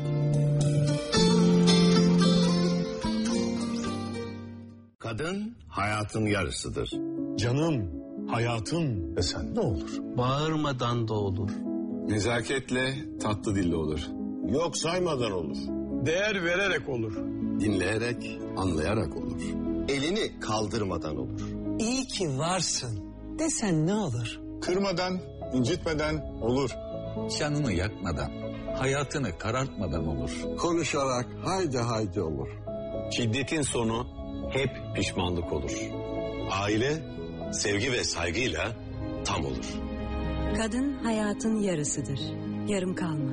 Kadın hayatın yarısıdır. Canım, hayatım desen ne olur? Bağırmadan da olur. Nezaketle, tatlı dilli olur. Yok saymadan olur. Değer vererek olur. Dinleyerek, anlayarak olur. Elini kaldırmadan olur. İyi ki varsın desen ne olur? Kırmadan, incitmeden olur. Canını yakmadan, hayatını karartmadan olur. Konuşarak haydi haydi olur. Şiddetin sonu hep pişmanlık olur. Aile, sevgi ve saygıyla tam olur. Kadın hayatın yarısıdır. Yarım kalma.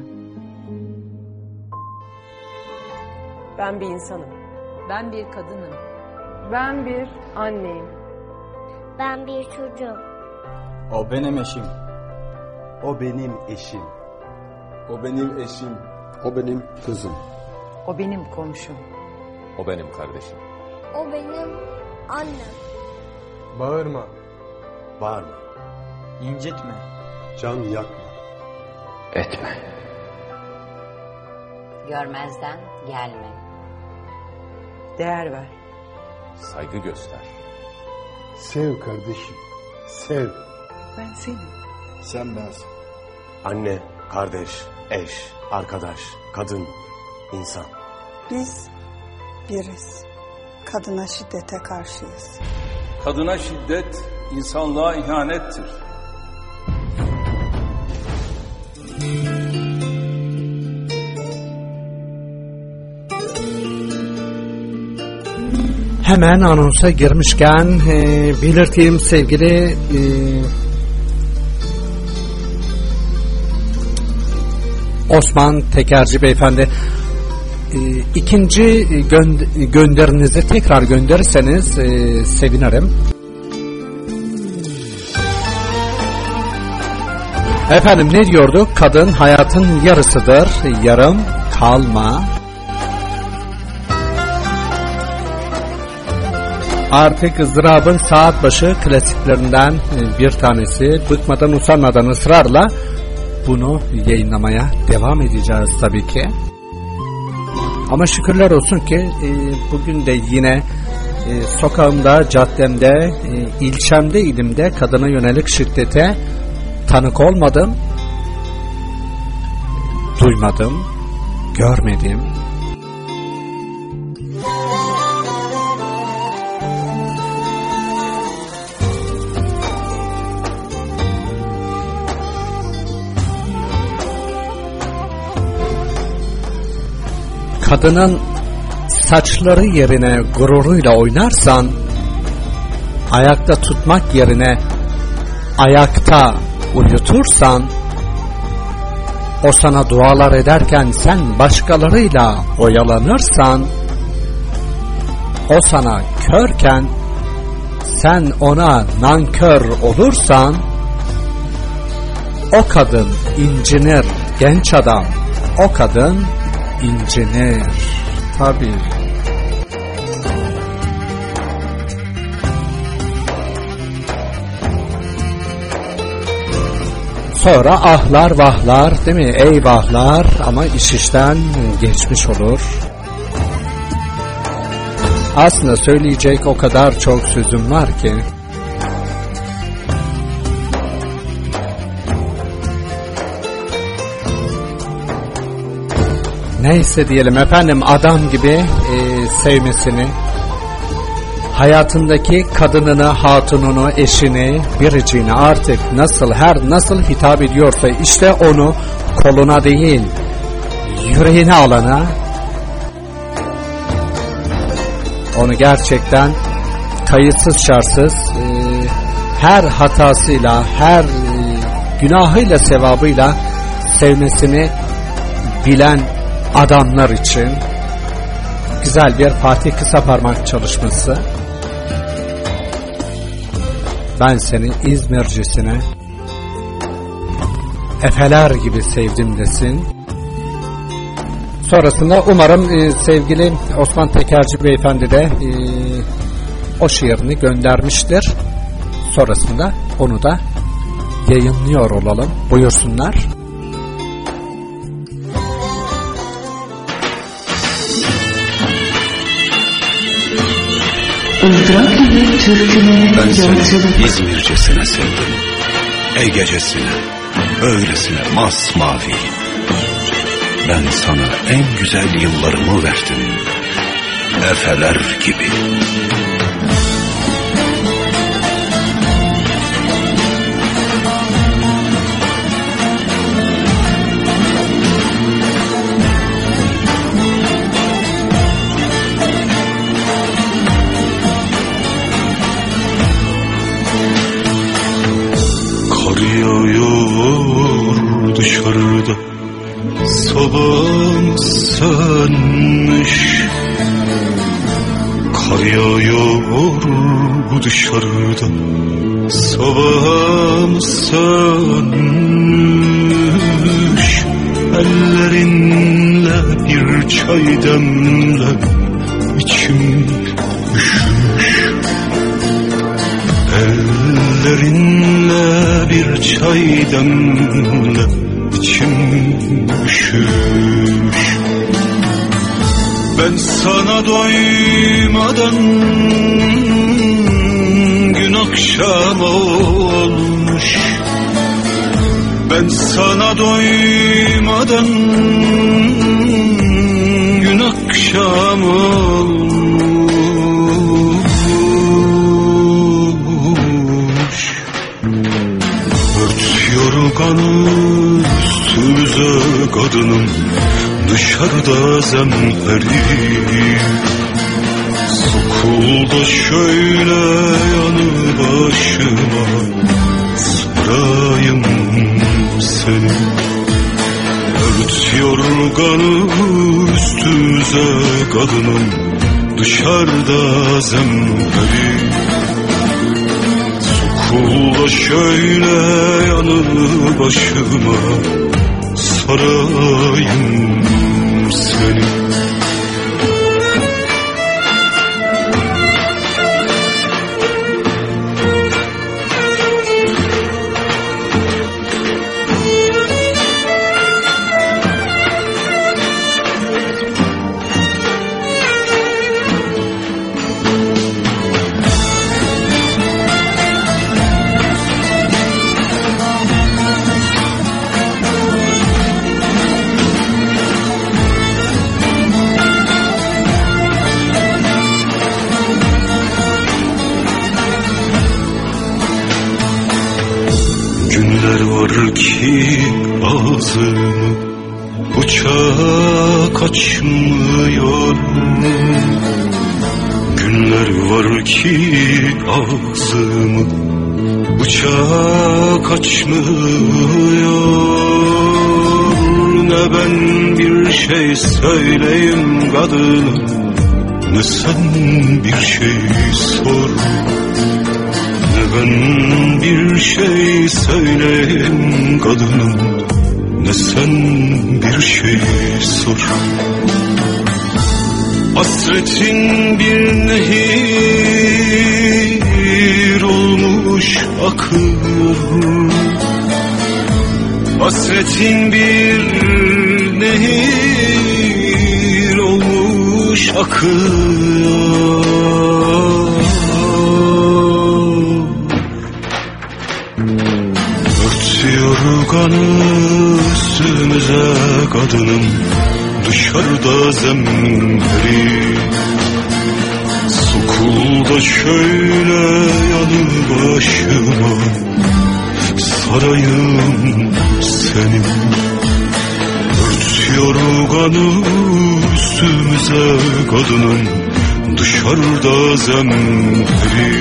Ben bir insanım. Ben bir kadınım. Ben bir anneyim. Ben bir çocuğum. O benim eşim. O benim eşim. O benim eşim. O benim kızım. O benim komşum. O benim kardeşim. O benim annem. Bağırma. Bağırma. İncitme. Can yakma. Etme. Görmezden gelme. Değer ver. Saygı göster. Sev kardeşim. Sev. Ben senim. Sen bensin. Anne, kardeş, eş, arkadaş, kadın, insan. Biz biriz. Kadına şiddete karşıyız. Kadına şiddet insanlığa ihanettir. Hemen anonsa girmişken e, belirteyim sevgili e, Osman Tekerci beyefendi, e, ikinci gö- gönderinizi tekrar gönderirseniz e, sevinirim. Efendim ne diyorduk? Kadın hayatın yarısıdır, yarım kalma. Artık ızdırabın saat başı klasiklerinden bir tanesi. Bıkmadan usanmadan ısrarla bunu yayınlamaya devam edeceğiz tabii ki. Ama şükürler olsun ki e, bugün de yine e, sokağımda, caddemde, e, ilçemde, ilimde kadına yönelik şiddete tanık olmadım, duymadım, görmedim. Kadının saçları yerine gururuyla oynarsan, ayakta tutmak yerine ayakta uyutursan, o sana dualar ederken sen başkalarıyla oyalanırsan, o sana körken sen ona nankör olursan, o kadın incinir genç adam, o kadın incinir tabii. Sonra ahlar vahlar, değil mi? Eyvahlar, ama iş işten geçmiş olur. Aslında söyleyecek o kadar çok sözüm var ki. Neyse diyelim efendim, adam gibi e, sevmesini, hayatındaki kadınını, hatununu, eşini, biriciğini artık nasıl, her nasıl hitap ediyorsa işte onu koluna değil yüreğine alana, onu gerçekten kayıtsız şartsız e, her hatasıyla, her e, günahıyla, sevabıyla sevmesini bilen adamlar için güzel bir Fatih Kısaparmak çalışması. Ben seni İzmircisine efeler gibi sevdim desin. Sonrasında umarım e, sevgili Osman Tekerci beyefendi de e, o şiirini göndermiştir. Sonrasında onu da yayınlıyor olalım. Buyursunlar. Ben seni İzmircesine sevdim, Egecesine, öylesine masmavi. Ben sana en güzel yıllarımı verdim, efeler gibi. Yağıyor dışarıda, sabahım sönmüş. Kar yağıyor dışarıda, sabahım sönmüş. Ellerin çay demle, içim üşümüş. Ellerinle bir çay demle, içim üşümüş. Ben sana doymadan gün akşam olmuş. Ben sana doymadan gün akşam olmuş. Ört yorganı üstümüze kadınım, dışarıda zemheri. Sokulda şöyle yanı başıma, sarayım seni. Ört yorganı üstümüze kadınım, dışarıda zemheri. Sokulda şöyle yanı başıma, sarayım seni. Ki ağzımı bıçak açmıyor. Günler var ki ağzımı bıçak açmıyor. Ne ben bir şey söyleyeyim kadınım, ne sen bir şey sor. Ben bir şey söyleyeyim kadınım, ne sen bir şey sor. Hasretin bir nehir olmuş akıyor. Hasretin bir nehir olmuş akıyor. Yorganı üstümüze kadınım, dışarıda zemheri. Sokulda şöyle yanı başıma, sarayım seni. Ört yorganı üstümüze kadınım, dışarıda zemheri.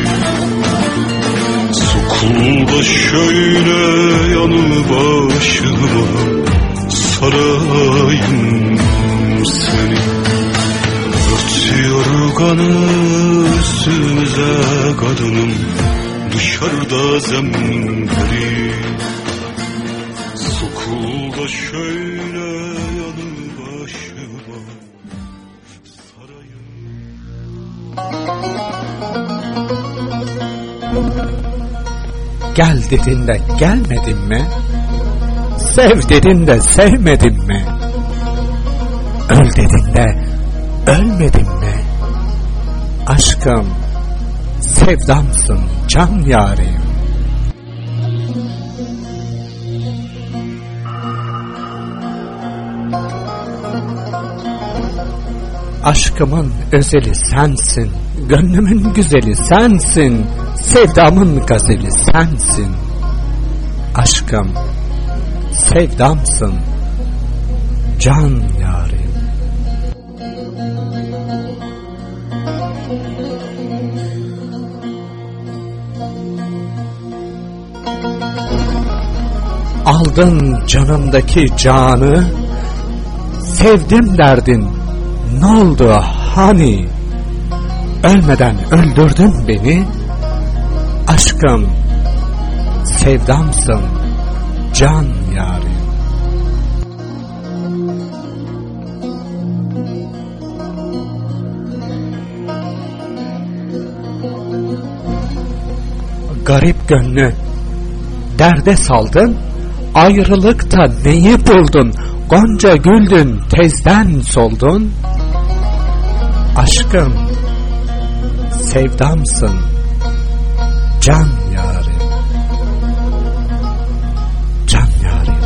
Sokulda şöyle yanı başıma, sarayım seni. Ört yorganı üstümüze kadınım, dışarıda zemheri. Sokulda şöyle yanı başıma, sarayım. Gel dedin de gelmedin mi? Sev dedin de sevmedin mi? Öl dedin de ölmedin mi? Aşkım, sevdamsın, can yarim. Aşkımın özeli sensin, gönlümün güzeli sensin, sevdamın gazeli sensin. Aşkım, sevdamsın, can yarim. Aldın canımdaki canı, sevdim derdin, ne oldu hani? Ölmeden öldürdün beni, aşkım, sevdamsın, can yarim. garip gönlü derde saldın, ayrılıkta neyi buldun? Gonca güldün, tezden soldun. Aşkım, sevdamsın, can yarim, can yarim.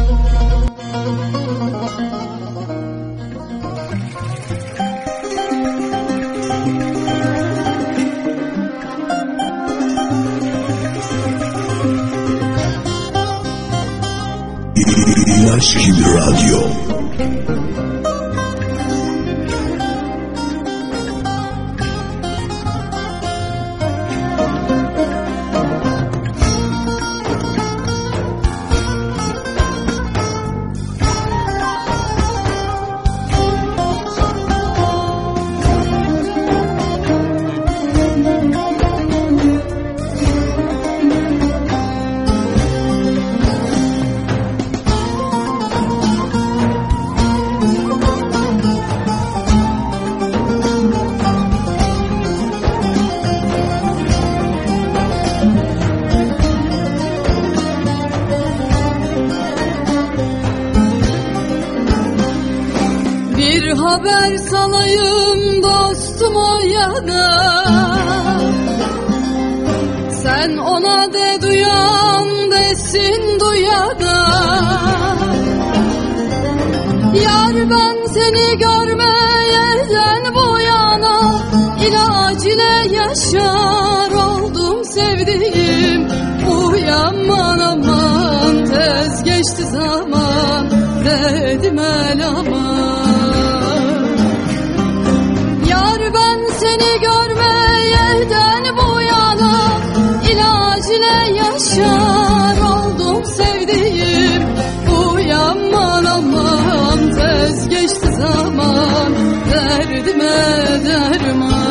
İlaç gibi radyo. Haber salayım dostuma ya da sen ona de duyan desin duya da yar ben seni görmeyeden bu yana ilaç ile yaşar oldum sevdiğim. Uyanman aman tez geçti zaman dedim el aman. Ben seni görmeyeden bu yana ilaç ile yaşar oldum sevdiğim. Uyanman aman tez geçti zaman derdime derman.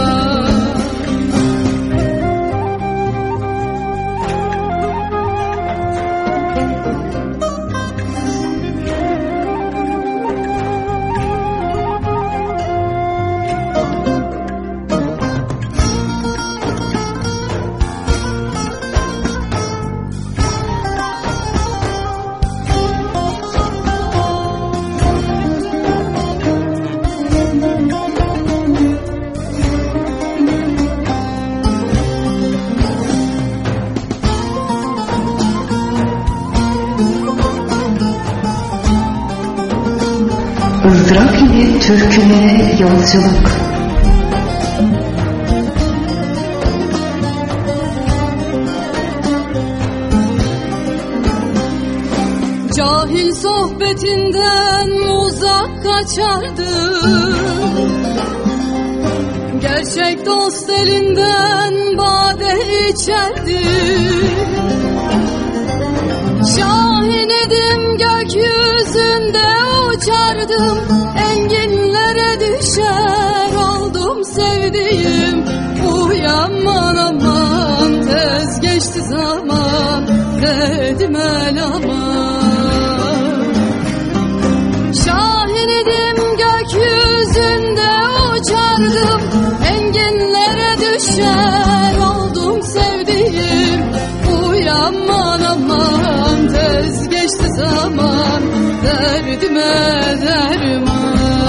ızdırap ile türkülere yolculuk. Cahil sohbetinden uzak kaçardım, gerçek dost elinden bade içerdim. Şahin idim gökyüzünde uçardım, enginlere düşer oldum sevdiğim. Uyanman aman tez geçti zaman dedim el aman. Şahin idim gökyüzünde uçardım, enginlere düşer oldum sevdiğim. Uyanman aman tez geçti zaman derdime derman.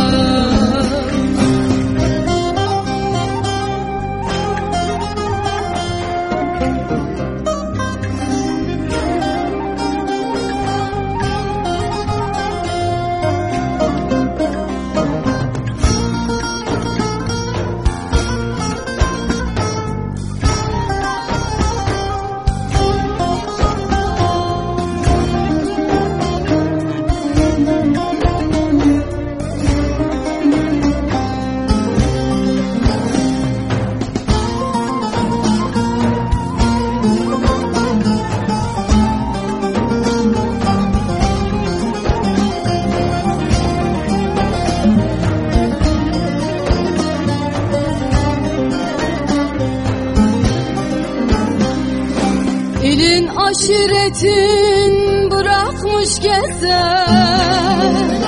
İlin aşiretin bırakmış gezer,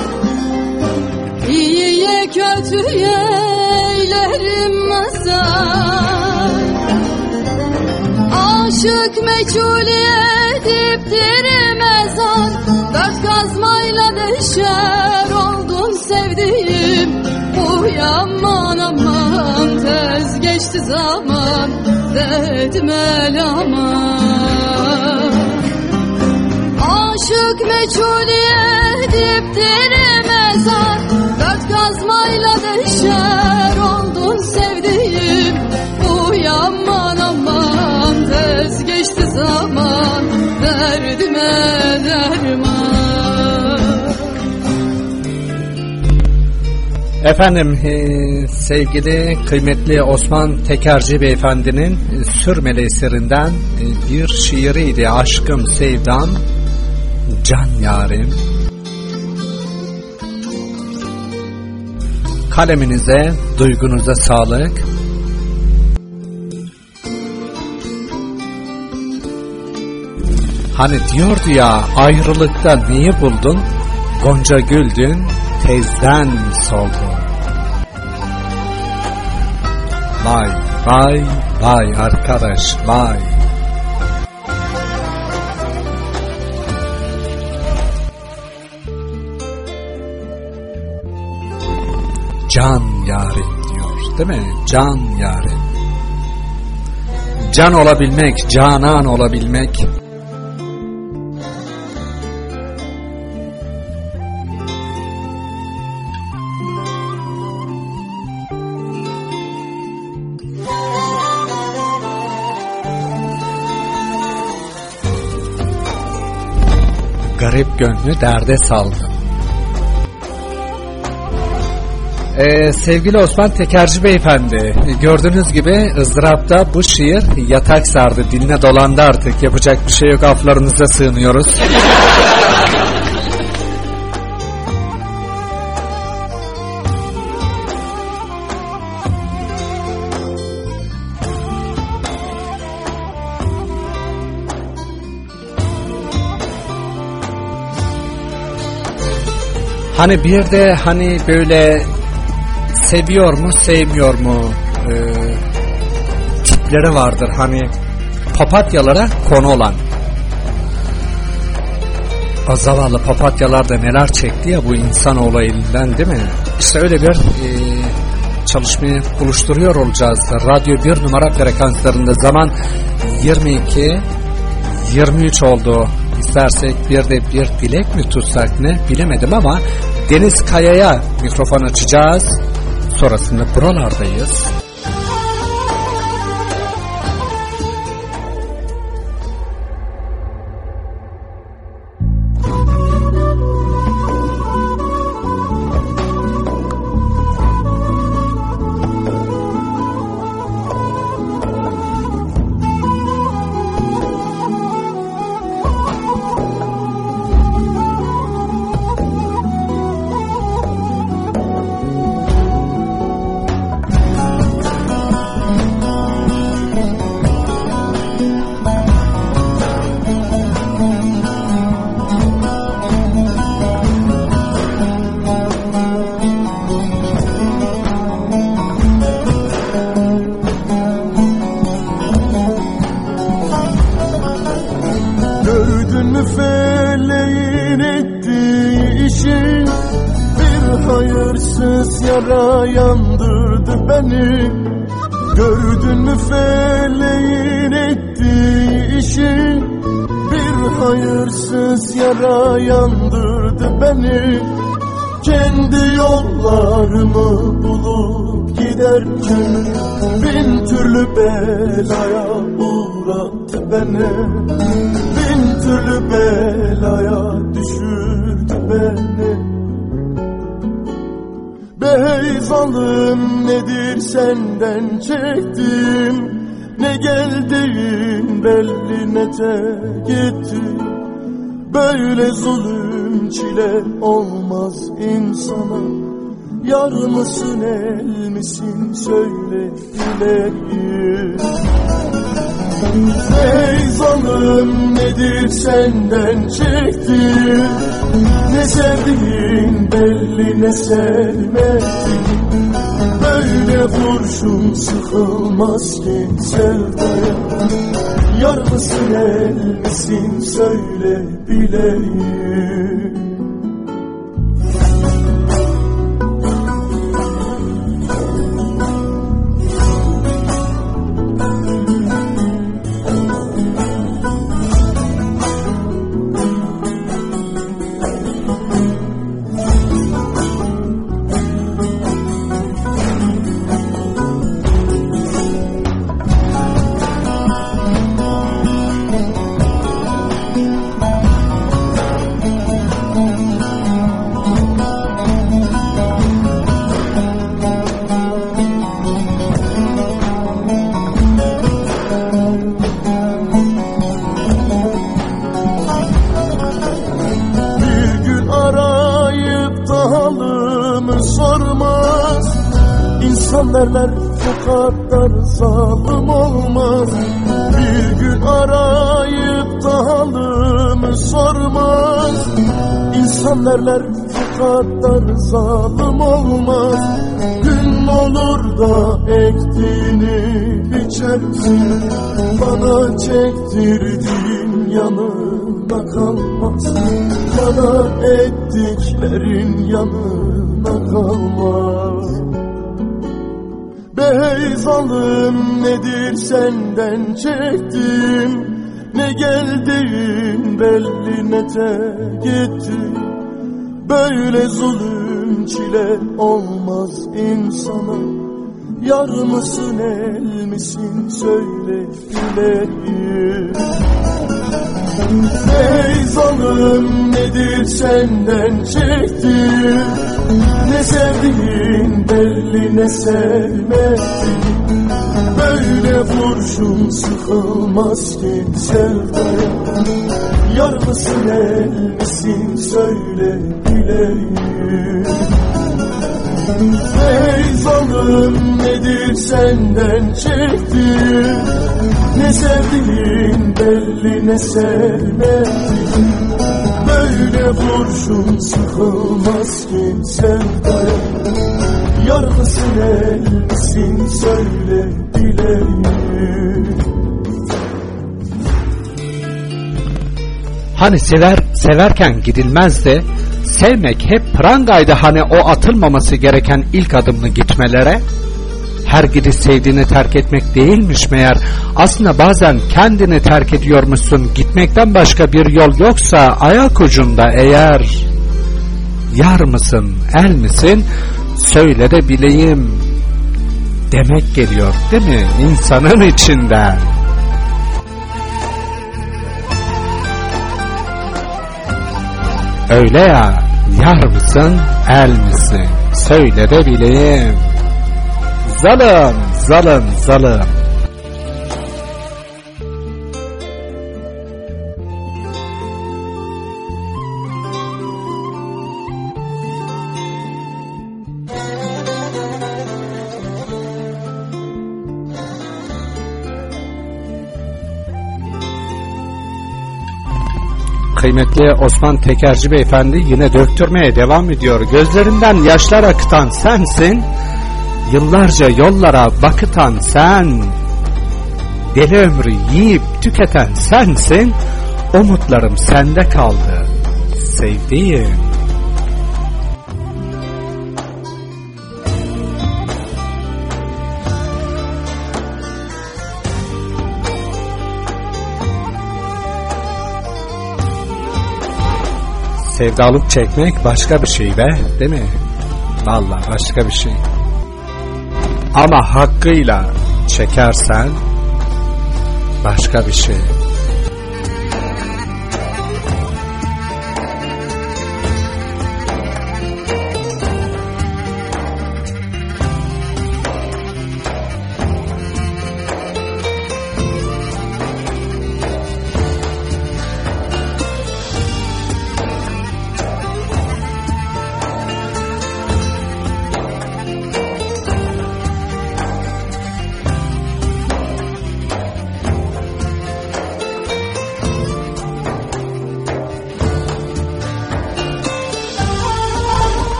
İyiye kötüye eylerim mazar. Aşık meçhuli edip diri mezar, dört kazmayla deşer oldun sevdiğim. Uyanman aman tez geçti zaman, dedim el aman. Aşık meçhuli edip diri mezar, dört kazmayla deşer oldun sevdiğim. Uyanman aman tez geçti zaman, derdime derman. Efendim e, sevgili kıymetli Osman Tekerci Beyefendinin e, Sürmeli eserinden e, bir şiiriydi. Aşkım sevdam can yarim. Kaleminize, duygunuza sağlık. Hani diyordu ya, ayrılıkta neyi buldun? Gonca güldün, tezden soldun. Vay vay vay arkadaş vay. Can yarim diyor, değil mi? Can yarim. Can olabilmek, canan olabilmek. Garip gönlü derde saldı. Ee, sevgili Osman Tekerci Beyefendi, gördüğünüz gibi ızdırapta bu şiir yatak sardı, diline dolandı artık. Yapacak bir şey yok, aflarınıza sığınıyoruz. Hani bir de hani böyle seviyor mu sevmiyor mu e, tipleri vardır, hani papatyalara konu olan. O zavallı papatyalar da neler çekti ya bu insanoğlu elinden, değil mi? İşte öyle bir e, çalışmayı oluşturuyor olacağız. Radyo bir numara frekanslarında zaman yirmi iki yirmi üç oldu. İstersek bir de bir dilek mi tutsak ne bilemedim ama Deniz Kaya'ya mikrofon açacağız. Sonrasında buralardayız. Senden çektim, ne geldiğin belli ne de gitti. Böyle zulüm çile olmaz insana. Yar mısın el misin söyle dileğim. Ey zalim nedir senden çektim, ne sevdiğin belli ne sevmedin. Böyle kurşun kurşun sıkılmazken sevdaya, yar mısın el misin söyle bileyim. Derler bu kadar zalim olmaz. Bir gün arayıp da halımı sormaz. İnsan derler bu kadar zalim olmaz. Gün olur da ektiğini biçersin, bana çektirdiğin yanına kalmaz. Bana ettiklerin yanına kalmaz. Bey zalim nedir senden çektim, ne geldiğin belli ne de gitti. Böyle zulüm çile olmaz insana, yar mısın el misin söyle bileyim. Bey zalim nedir senden çektim, ne sevdiğin belli ne sevmedin. Böyle kurşun sıkılmazken sevdaya, yar mısın el misin söyle bileyim. Ey zalim nedir senden çektim, ne sevdiğin belli ne sevmedin. Böyle kurşun sıkılmazken sevdaya, yar mısın el misin söyle bileyim. Hani sever severken gidilmez de sevmek hep prangaydı, hani o atılmaması gereken ilk adımını gitmelere. Her gidiş sevdiğini terk etmek değilmiş meğer. Aslında bazen kendini terk ediyormuşsun. Gitmekten başka bir yol yoksa ayak ucunda eğer. Yar mısın, el misin? Söyle de bileyim. Demek geliyor değil mi insanın içinden? Öyle ya, yar mısın, el misin? Söyle de bileyim. Zalim, zalim, zalim. Kıymetli Osman Tekerci Beyefendi yine döktürmeye devam ediyor. Gözlerinden yaşlar akıtan sensin, yıllarca yollara bakıtan sen, deli ömrü yiyip tüketen sensin, umutlarım sende kaldı sevdiğim. Sevdalık çekmek başka bir şey be, değil mi? Vallahi başka bir şey. Ama hakkıyla çekersen başka bir şey.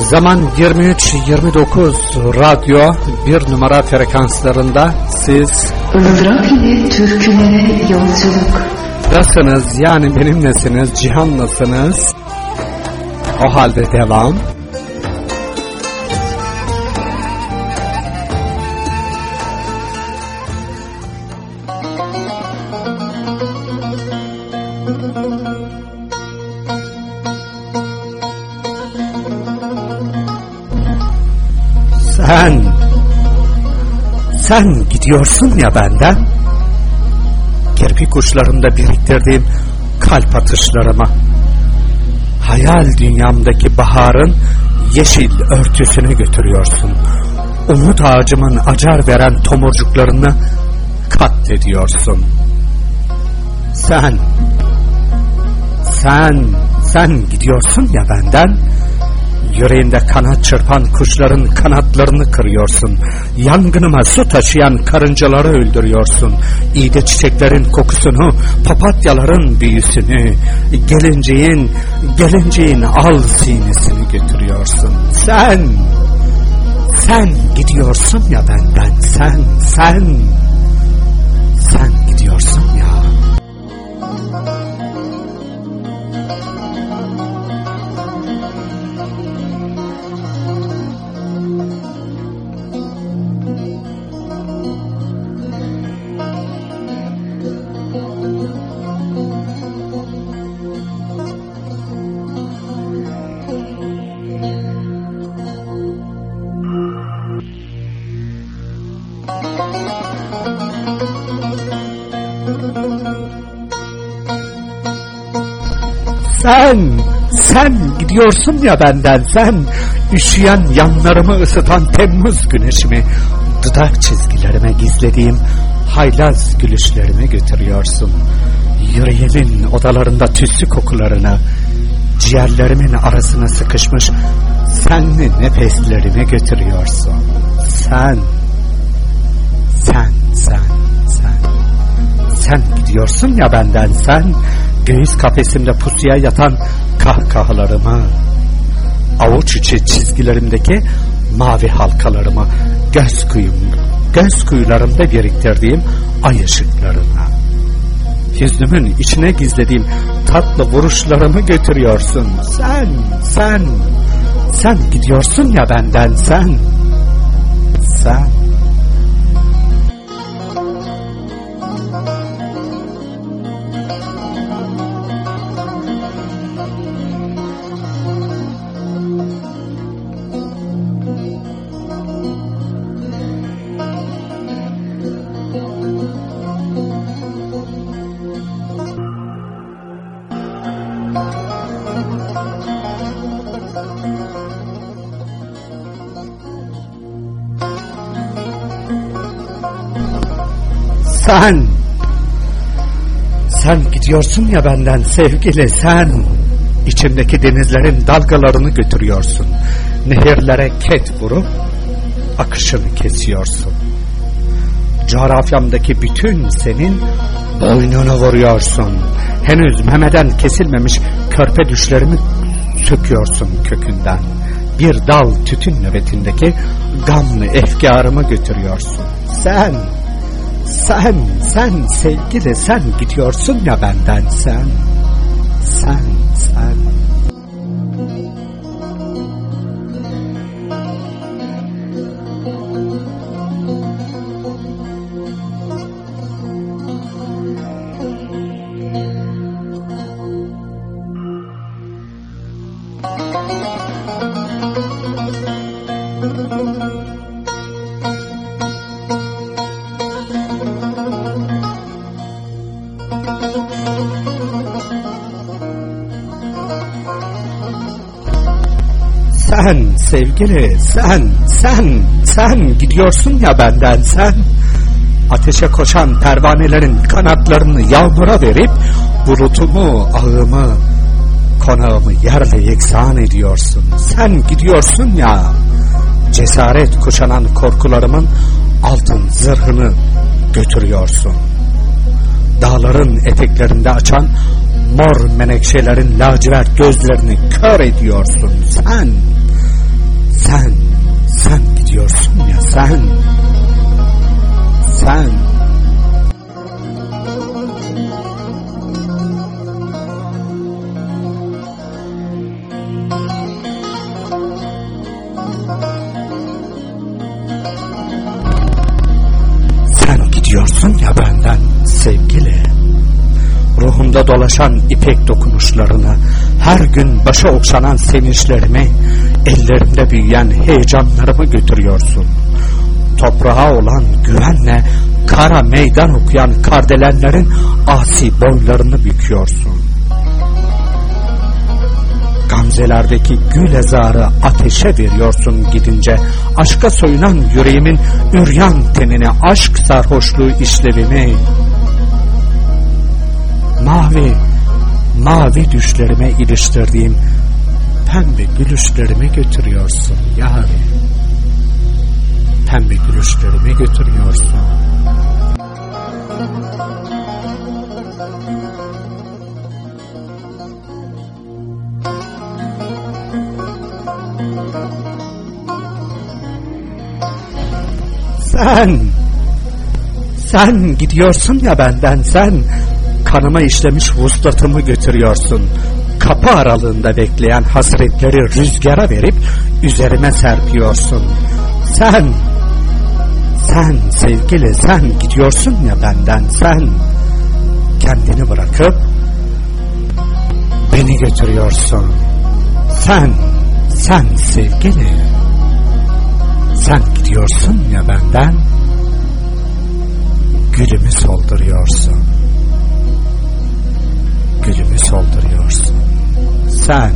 Zaman yirmi üç yirmi dokuz radyo bir numara frekanslarında siz Irak ile türkülere yolculuk. Nasılsınız? Yani benimlesiniz, cihanlısınız. O halde devam. Sen, sen gidiyorsun ya benden, kirpi kuşlarında biriktirdiğim kalp atışlarıma, hayal dünyamdaki baharın yeşil örtüsünü götürüyorsun. Umut ağacımın acar veren tomurcuklarını katlediyorsun. Sen, sen, sen gidiyorsun ya benden, yüreğinde kanat çırpan kuşların kanatlarını kırıyorsun. Yangınıma su taşıyan karıncaları öldürüyorsun. İğde çiçeklerin kokusunu, papatyaların büyüsünü, gelinciğin, gelinciğin al sinesini götürüyorsun. Sen, sen gidiyorsun ya benden, sen, sen, sen gidiyorsun ya. Sen, sen gidiyorsun ya benden, sen üşüyen yanlarımı ısıtan Temmuz güneşimi, dudak çizgilerime gizlediğim haylaz gülüşlerime götürüyorsun. Yüreğimin odalarında tütsü kokularını, ciğerlerimin arasına sıkışmış senli nefeslerime götürüyorsun. Sen, sen, sen, sen, sen gidiyorsun ya benden, sen göğüs kafesimde pusuya yatan kahkahalarımı, avuç içi çizgilerimdeki mavi halkalarımı, göz kuyum, göz kuyularımda biriktirdiğim ay ışıklarına, hüznümün içine gizlediğim tatlı vuruşlarımı götürüyorsun. Sen, sen, sen gidiyorsun ya benden, sen, sen. Sen, sen gidiyorsun ya benden sevgili, sen içimdeki denizlerin dalgalarını götürüyorsun. Nehirlere ket vurup akışını kesiyorsun. Coğrafyamdaki bütün senin boynunu vuruyorsun. Henüz memeden kesilmemiş körpe düşlerimi söküyorsun kökünden. Bir dal tütün nöbetindeki gamlı efkarımı götürüyorsun. Sen, sen, sen sevgili, sen gidiyorsun ya benden, sen, sen, sen. Sen sevgili, sen, sen, sen gidiyorsun ya benden, sen ateşe koşan pervanelerin kanatlarını yağmura verip bulutumu, ağımı, konağımı yerle yeksan ediyorsun. Sen gidiyorsun ya, cesaret kuşanan korkularımın altın zırhını götürüyorsun. Dağların eteklerinde açan mor menekşelerin lacivert gözlerini kör ediyorsun. Sen, Sen, sen gidiyorsun ya sen. Sen. Sen gidiyorsun ya benden sevgili. Ruhumda dolaşan ipek dokunuşlarını, her gün başa okşanan sevinçlerimi, ellerimde büyüyen heyecanlarımı götürüyorsun. Toprağa olan güvenle kara meydan okuyan kardelenlerin asi boylarını büküyorsun. Gamzelerdeki gül ezarı ateşe veriyorsun gidince, aşka soyunan yüreğimin üryan tenine aşk sarhoşluğu işlevimi. Mavi, mavi düşlerime iliştirdiğim pembe gülüşlerime götürüyorsun yâri. Pembe gülüşlerime götürüyorsun. Sen, sen gidiyorsun ya benden sen. Kanıma işlemiş vuslatımı götürüyorsun. Kapı aralığında bekleyen hasretleri rüzgara verip üzerime serpiyorsun. Sen, sen sevgili sen gidiyorsun ya benden sen. Kendini bırakıp beni götürüyorsun. Sen, sen sevgili. Sen gidiyorsun ya benden. Gülümü solduruyorsun. Gülümü solduruyorsun. Sen.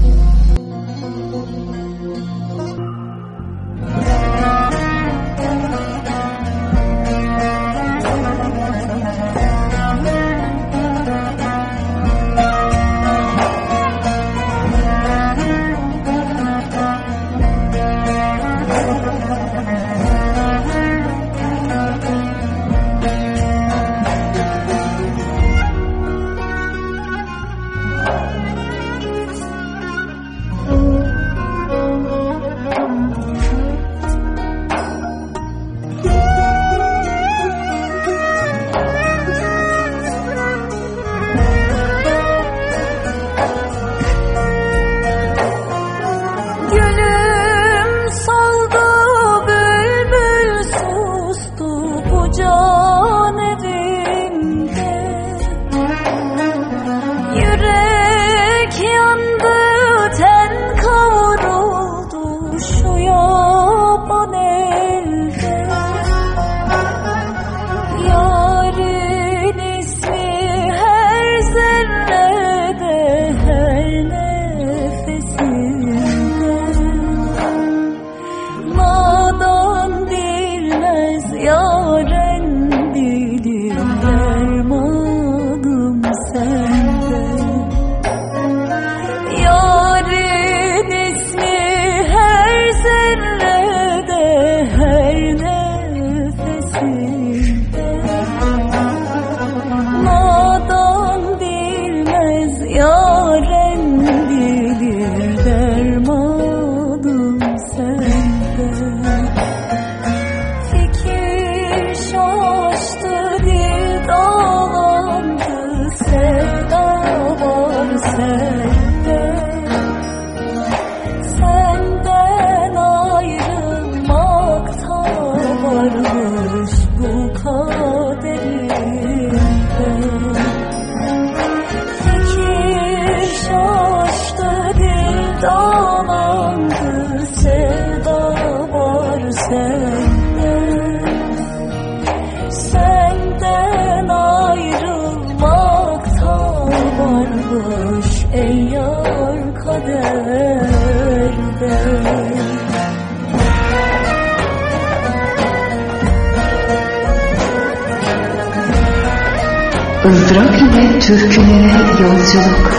Izdırap ile türkülere yolculuk.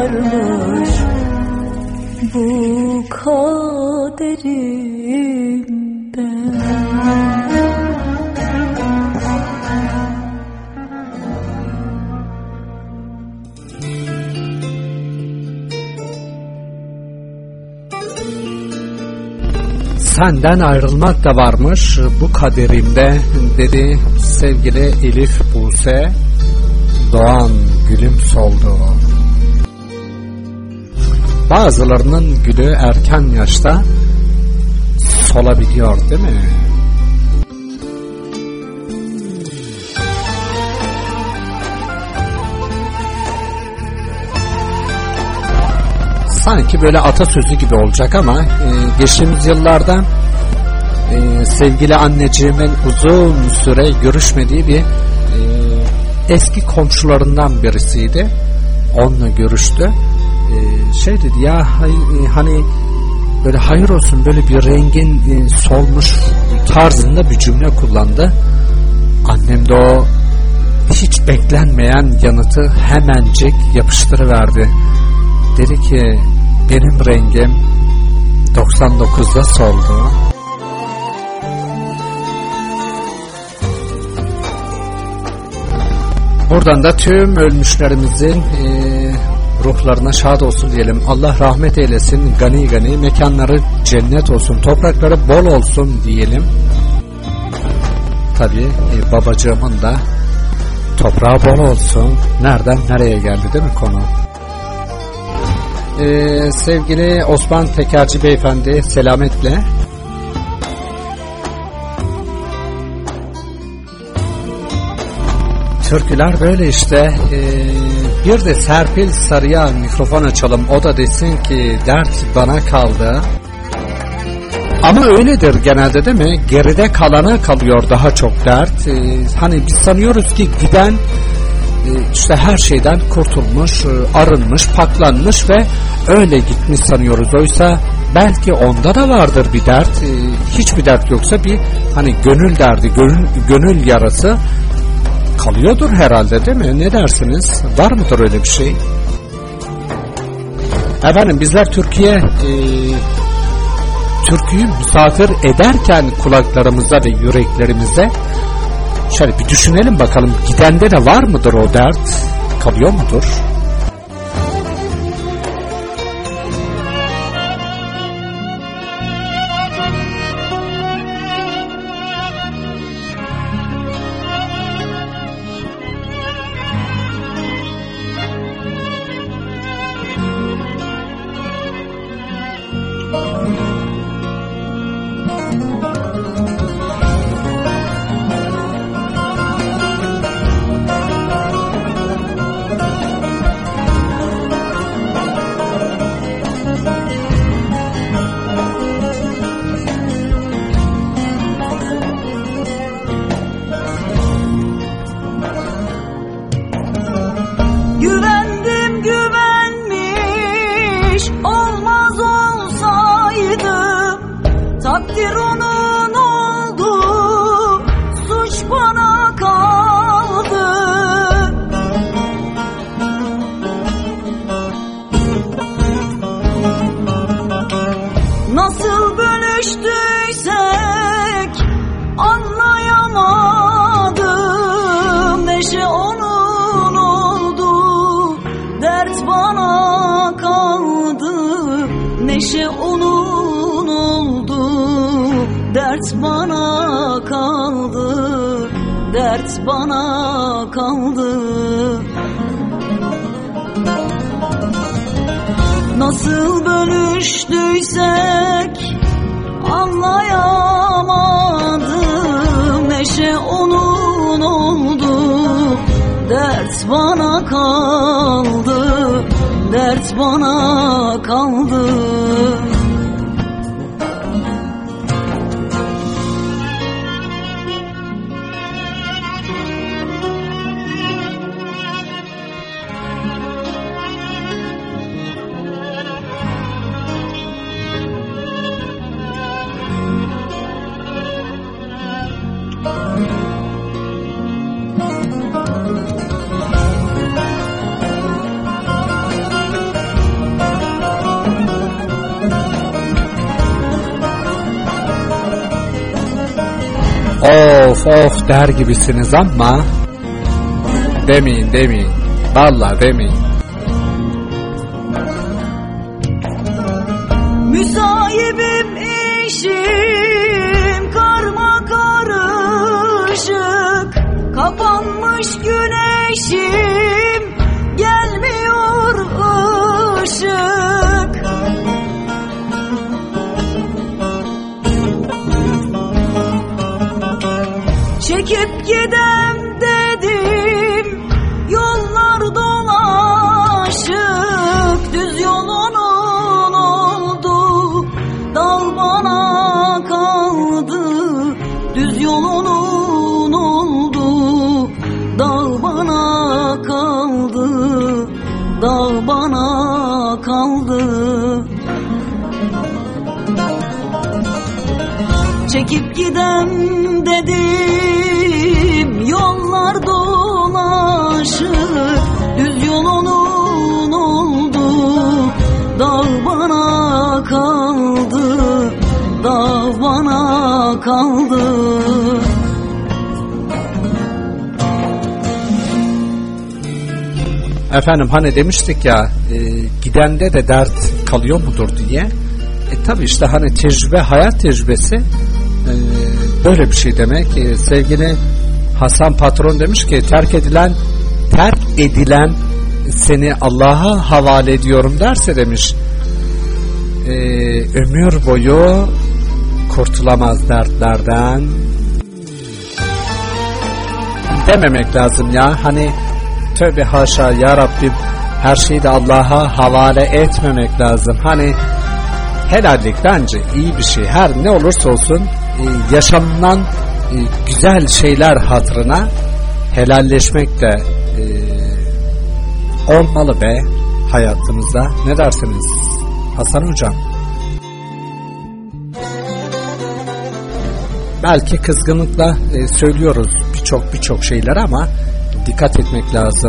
varmış bu kaderimde. Senden ayrılmak da varmış bu kaderimde dedi sevgili Elif Buse. Doğan gülüm soldu. Bazılarının gülü erken yaşta solabiliyor değil mi? Sanki böyle atasözü gibi olacak ama e, geçtiğimiz yıllarda e, sevgili anneciğimin uzun süre görüşmediği bir e, eski komşularından birisiydi. Onunla görüştü. E, şey dedi ya hay, e, hani böyle hayır olsun böyle bir rengin e, solmuş tarzında bir cümle kullandı. Annem de o hiç beklenmeyen yanıtı hemencik yapıştırıverdi. Dedi ki benim rengim doksan dokuzda soldu. Buradan da tüm ölmüşlerimizin e, ruhlarına şad olsun diyelim. Allah rahmet eylesin, gani gani mekanları cennet olsun, toprakları bol olsun diyelim. Tabii e, babacığımın da toprağı bol olsun. Nereden nereye geldi değil mi konu? Ee, sevgili Osman Tekerci beyefendi selametle. Türküler böyle işte. Ee, bir de Serpil Sarı'ya mikrofon açalım. O da desin ki dert bana kaldı. Ama öyledir genelde değil mi? Geride kalana kalıyor daha çok dert. Ee, hani biz sanıyoruz ki giden işte her şeyden kurtulmuş, arınmış, paklanmış ve öyle gitmiş sanıyoruz. Oysa belki onda da vardır bir dert. Hiçbir dert yoksa bir hani gönül derdi, gönül, gönül yarası kalıyordur herhalde değil mi? Ne dersiniz? Var mıdır öyle bir şey? Efendim bizler Türkiye e, türküyü misafir ederken kulaklarımıza ve yüreklerimize şöyle bir düşünelim bakalım, gidende de var mıdır o dert? Kalıyor mudur? Nasıl bölüştüysek anlayamadım. Neşe onun oldu, dert bana kaldı, dert bana kaldı. of of der gibisiniz ama demeyin demeyin. Vallahi demeyin. Müsahibim işim karma karışık, kapanmış güneşim gelmiyor ışık. Çekip gidem dedim yollar dolaşık, düz yolun oldu dal bana kaldı, düz yolun oldu dal bana kaldı, dal bana kaldı. Çekip gidem dedim yollar dolaşık, düz yolunun oldu dağ bana kaldı, dağ bana kaldı. Efendim hani demiştik ya e, gidende de dert kalıyor mudur diye. E tabi işte hani tecrübe, hayat tecrübesi e, böyle bir şey demek. E, sevgili Hasan Patron demiş ki terk edilen terk edilen seni Allah'a havale ediyorum derse demiş e, ömür boyu kurtulamaz dertlerden dememek lazım ya. Hani tövbe haşa ya Rabbim, her şeyi de Allah'a havale etmemek lazım. Hani helallik bence iyi bir şey. Her ne olursa olsun e, yaşanılan e, güzel şeyler hatırına helalleşmek de e, olmalı be hayatımızda. Ne dersiniz Hasan Hocam? Belki kızgınlıkla e, söylüyoruz birçok birçok şeyler ama dikkat etmek lazım.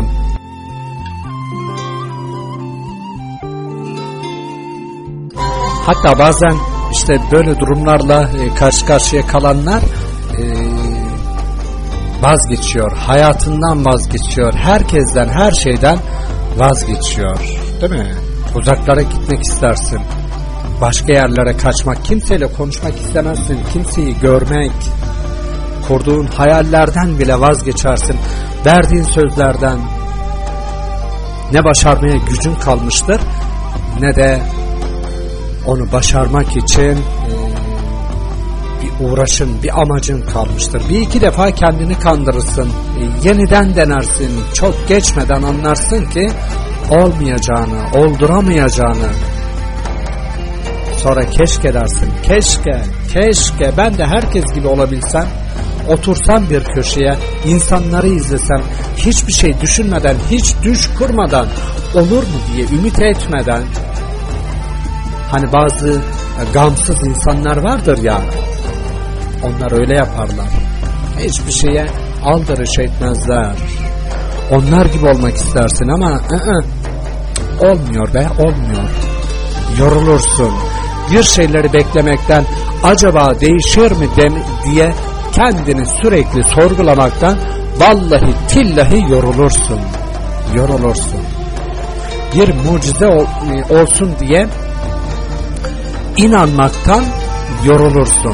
Hatta bazen işte böyle durumlarla e, karşı karşıya kalanlar e, vazgeçiyor. Hayatından vazgeçiyor. Herkesten, her şeyden vazgeçiyor. Değil mi? Uzaklara gitmek istersin. Başka yerlere kaçmak, kimseyle konuşmak istemezsin. Kimseyi görmek, kurduğun hayallerden bile vazgeçersin. Verdiğin sözlerden ne başarmaya gücün kalmıştır ne de onu başarmak için e, bir uğraşın, bir amacın kalmıştır. Bir iki defa kendini kandırırsın, e, yeniden denersin, çok geçmeden anlarsın ki olmayacağını, olduramayacağını. Sonra keşke dersin, keşke, keşke ben de herkes gibi olabilsem, otursam bir köşeye, insanları izlesem, hiçbir şey düşünmeden, hiç düş kurmadan, olur mu diye ümit etmeden. Hani bazı gamsız insanlar vardır ya, onlar öyle yaparlar. Hiçbir şeye aldırış etmezler. Onlar gibi olmak istersin ama ı-ı, olmuyor be, olmuyor. Yorulursun. Bir şeyleri beklemekten, acaba değişir mi diye kendini sürekli sorgulamaktan vallahi tillahi yorulursun. Yorulursun. Bir mucize ol, olsun diye inanmaktan yorulursun.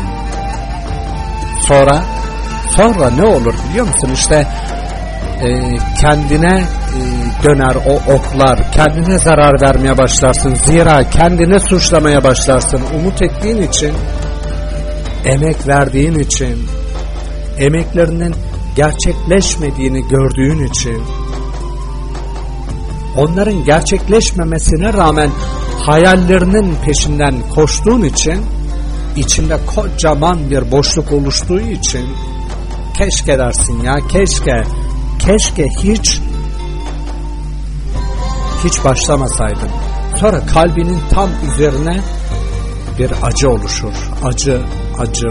Sonra sonra ne olur biliyor musun? İşte e, kendine e, döner o oklar, kendine zarar vermeye başlarsın. Zira kendine suçlamaya başlarsın. Umut ettiğin için, emek verdiğin için, emeklerinin gerçekleşmediğini gördüğün için, onların gerçekleşmemesine rağmen hayallerinin peşinden koştuğun için, içinde kocaman bir boşluk oluştuğu için keşke dersin ya, keşke keşke hiç hiç başlamasaydın. Sonra kalbinin tam üzerine bir acı oluşur. Acı, acı.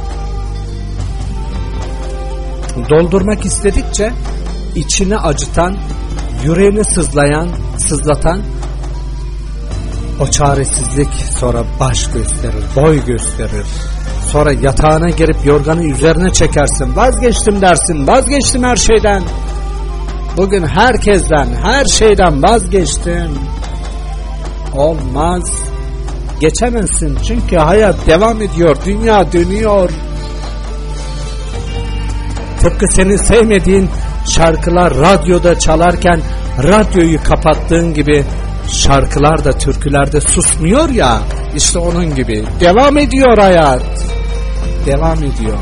Doldurmak istedikçe içini acıtan, yüreğini sızlayan, sızlatan o çaresizlik sonra baş gösterir, boy gösterir. Sonra yatağına girip yorganı üzerine çekersin. Vazgeçtim dersin. Vazgeçtim her şeyden. Bugün herkesten, her şeyden vazgeçtim. Olmaz. Geçemezsin çünkü hayat devam ediyor. Dünya dönüyor. Tıpkı senin sevmediğin şarkılar radyoda çalarken radyoyu kapattığın gibi şarkılar da türküler de susmuyor ya. İşte onun gibi. Devam ediyor hayat. Devam ediyor.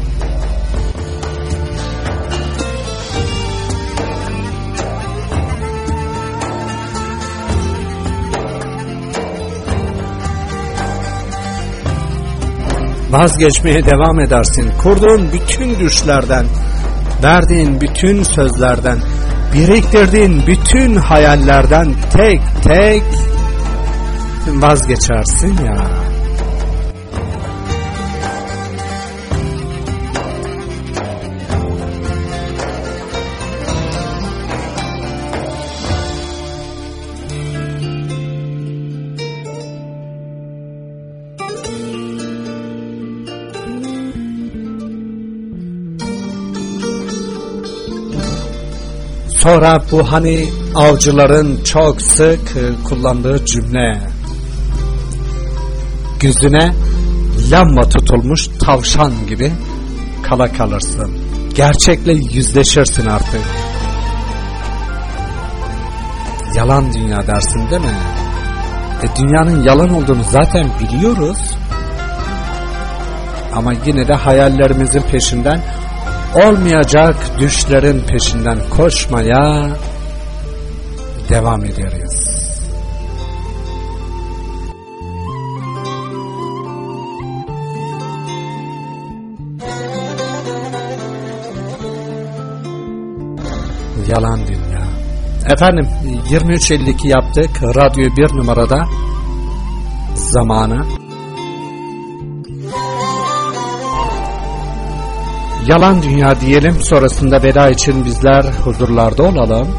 Vazgeçmeye devam edersin. Kurduğun bütün düşlerden, verdiğin bütün sözlerden, biriktirdiğin bütün hayallerden tek tek vazgeçersin ya. Sonra bu hani avcıların çok sık kullandığı cümle. Gözüne lamba tutulmuş tavşan gibi kala kalırsın. Gerçekle yüzleşirsin artık. Yalan dünya dersin değil mi? E, dünyanın yalan olduğunu zaten biliyoruz. Ama yine de hayallerimizin peşinden, olmayacak düşlerin peşinden koşmaya devam ederiz. Yalan dünya. Efendim yirmi üç elli iki yaptık. Radyo bir numarada zamanı. Yalan dünya diyelim, sonrasında veda için bizler huzurlarda olalım.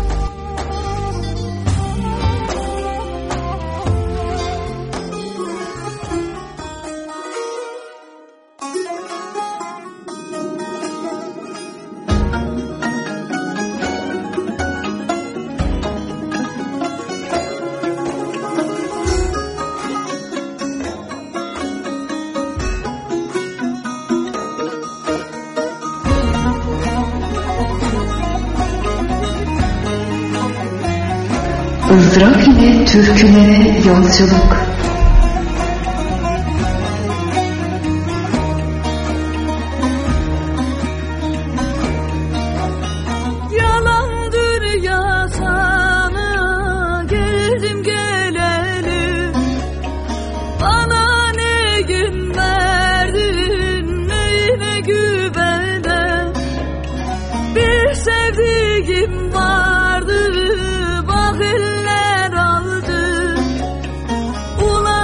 ızdırap ile türkülere yolculuk. Yalandır ya sana geldim gelelim, bana ne gün verdin neyine güvene, bir sevdiğim vardı bak eller aldı, ulan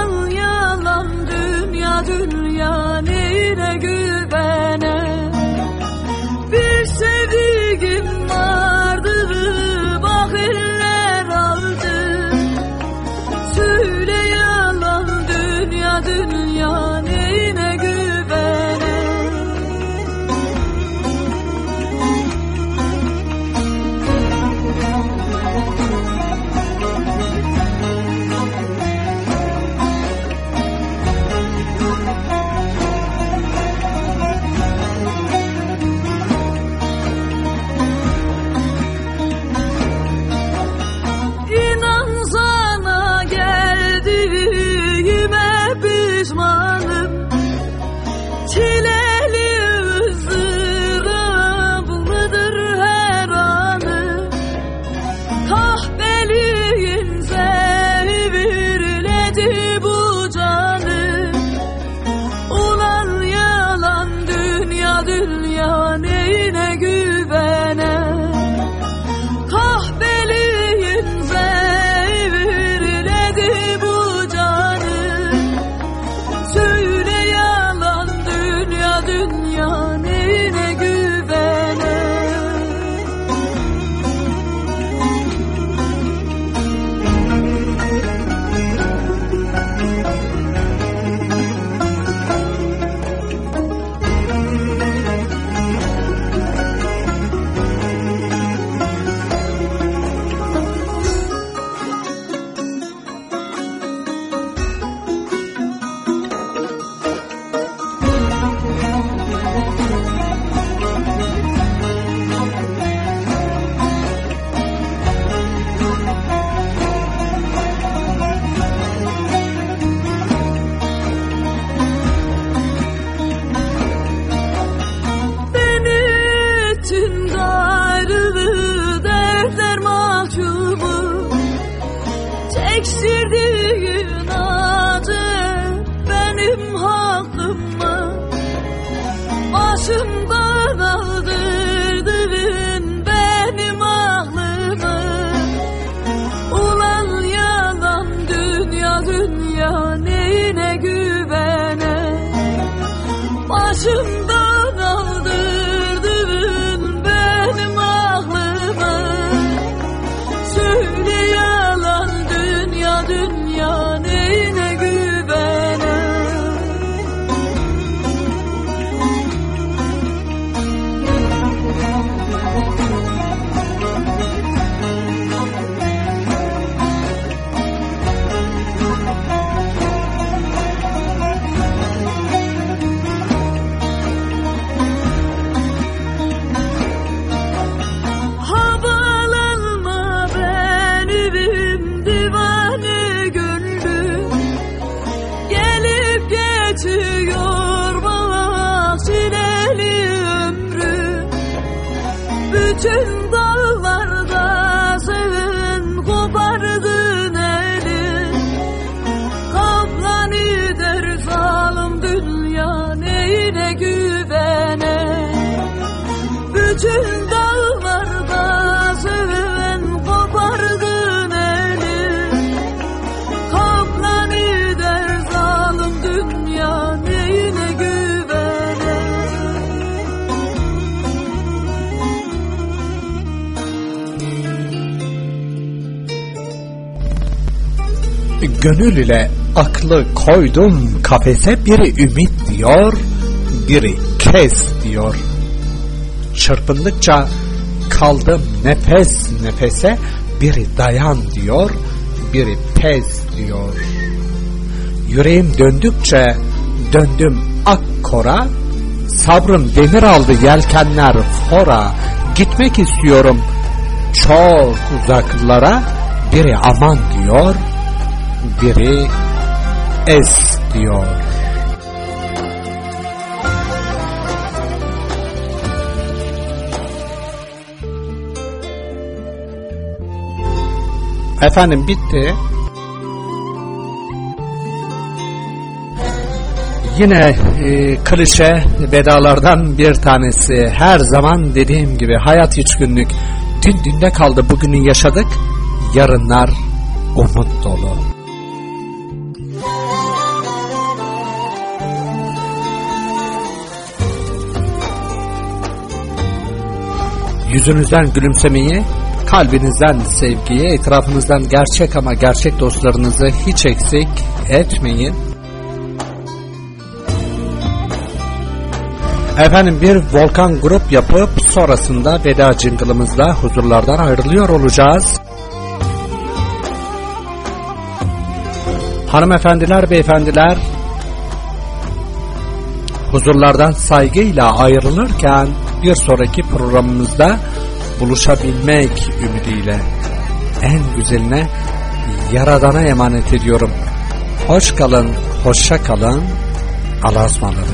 Ekşirdiğin acı benim hakkım mı? Başımdan aldırdın benim aklımı. Ulan yalan dünya dünya neyine güvene? Başımdan aldırdın benim aklımı. Söyle yalan dünya dünya neyine güvene? Havalanma benim divane gönlüm. Gelip geçiyor bak çileli ömrüm. Bütün dallarda sen kopardın elin. Kaplan eder zalim dünya neyine güvene? Bütün dallarda sen kopardın elin. Kaplan eder zalim dünya neyine güvene? Gönül ile aklı koydum kafese, biri ümit diyor, biri kes diyor. Çırpındıkça kaldım nefes nefese, biri dayan diyor, biri pes diyor. Yüreğim döndükçe döndüm akkora, sabrım demir aldı yelkenler fora. Gitmek istiyorum çok uzaklara, biri aman diyor, biri es diyor. Efendim bitti. Yine e, klişe vedalardan bir tanesi. Her zaman dediğim gibi hayat hiç günlük. Dün dünde kaldı, bugünü yaşadık. Yarınlar umut dolu. Yüzünüzden gülümsemeyi, kalbinizden sevgiyi, etrafınızdan gerçek ama gerçek dostlarınızı hiç eksik etmeyin. Efendim bir Volkan grup yapıp sonrasında veda jingle'ımızla huzurlardan ayrılıyor olacağız. Hanımefendiler, beyefendiler, huzurlardan saygıyla ayrılırken bir sonraki programımızda buluşabilmek ümidiyle en güzeline Yaradan'a emanet ediyorum. Hoş kalın, hoşça kalın, Allah'a ısmarladık.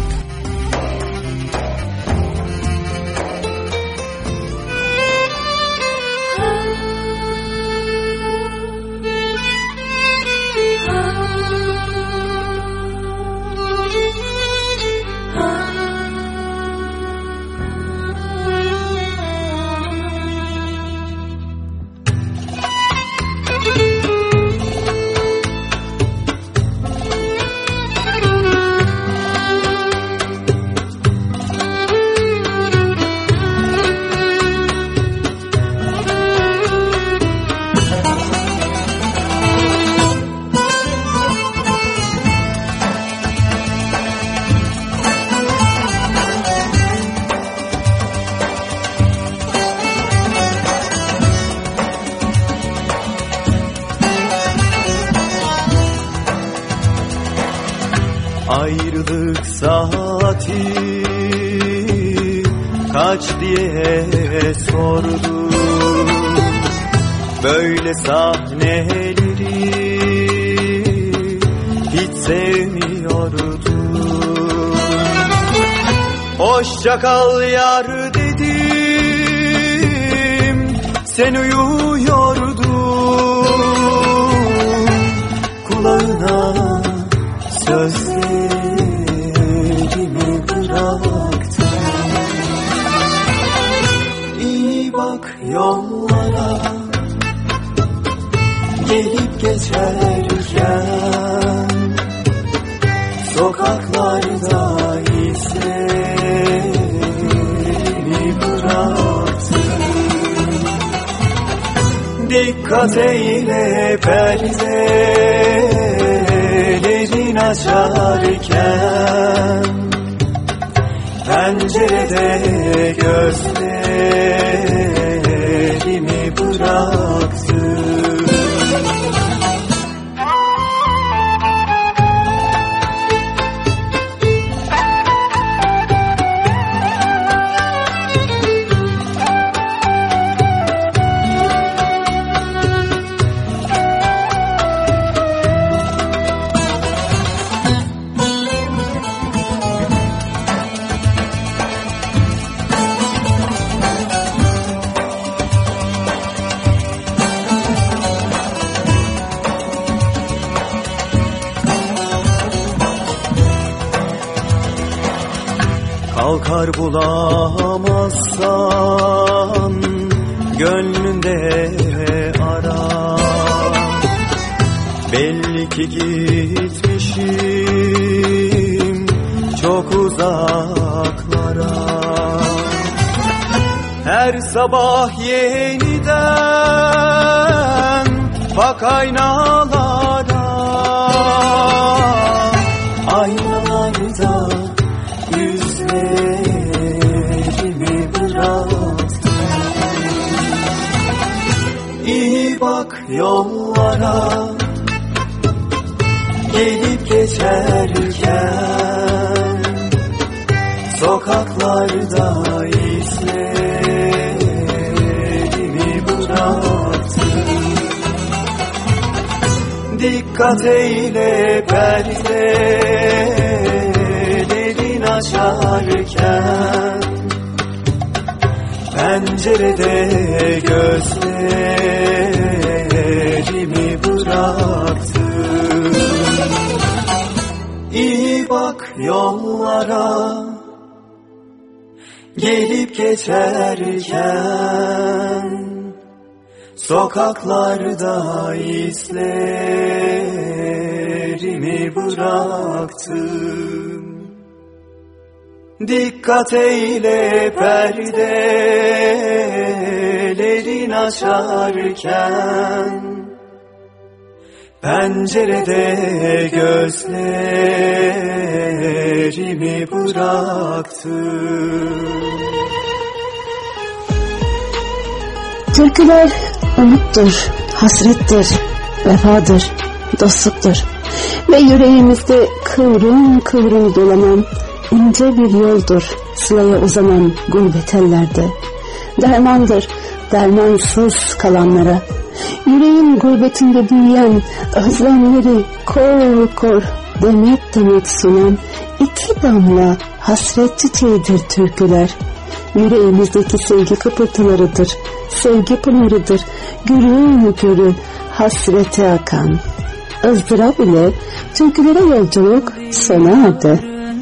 Ayrılık saati kaç diye sordum. Böyle sahneleri hiç sevmiyordum. Hoşça kal yar dedim, sen uyuyordun. açarken sokaklarda izlerimi bıraktım. Dikkat eyle perdelerin açarken pencerede gözlerimi bıraktım. Kalkar bulamazsan gönlünde ara. Belli ki gitmişim çok uzaklara. Her sabah yeniden bak aynalara. Aynalarda yüzlerimi bıraktım. İyi bak yollara, gelip geçerken sokaklarda izlerimi bıraktım. Dikkat eyle perdelerin açarken pencerede gözlerimi bıraktım. İyi bak yollara, gelip geçerken sokaklarda izlerimi bıraktım. Dikkat eyle perdelerin açarken pencerede gözlerimi bıraktım. Türküler umuttur, hasrettir, vefadır, dostluktur. Ve yüreğimizde kıvrım kıvrım dolanan ince bir yoldur sılaya uzanan gurbet ellerde. Dermandır dermansız kalanlara. Yüreğin gurbetinde büyüyen özlemleri kor kor demet demet sunan iki damla hasret çiçeğidir türküler. Yüreğimizdeki sevgi kıpırtılarıdır, sevgi pınarıdır, gürül gürül hasrete akan. ızdırap ile türkülere yolculuk sona erdi.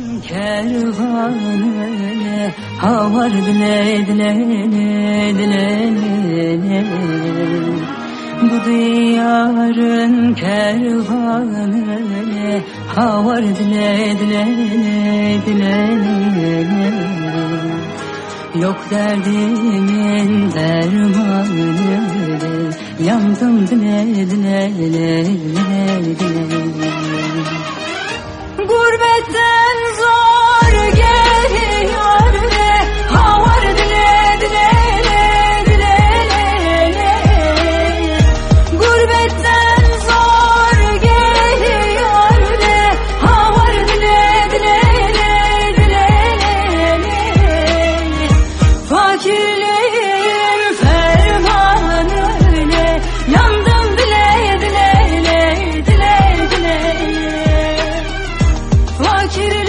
Kervanı havar dile dile dile dile. Bu diyarın kervanı havar dile dile dile dile. Yok derdimin dermanı, yandım dile dile dile dile. Gurbetten zor geliyor ve havar dile dile dile dile. Gurbetten zor geliyor ve havar dile dile dile dile. Fakirliğim fermanıyla yandım dile dile dile dile dile. Fakir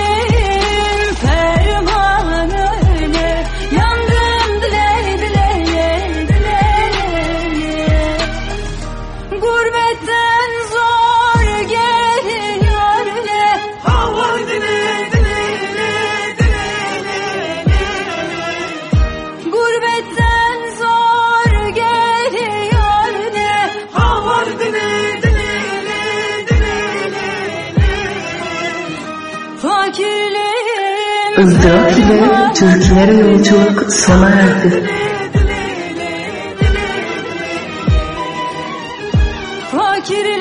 ızdırap ile türkülere yolculuk sona erdi. Fakirler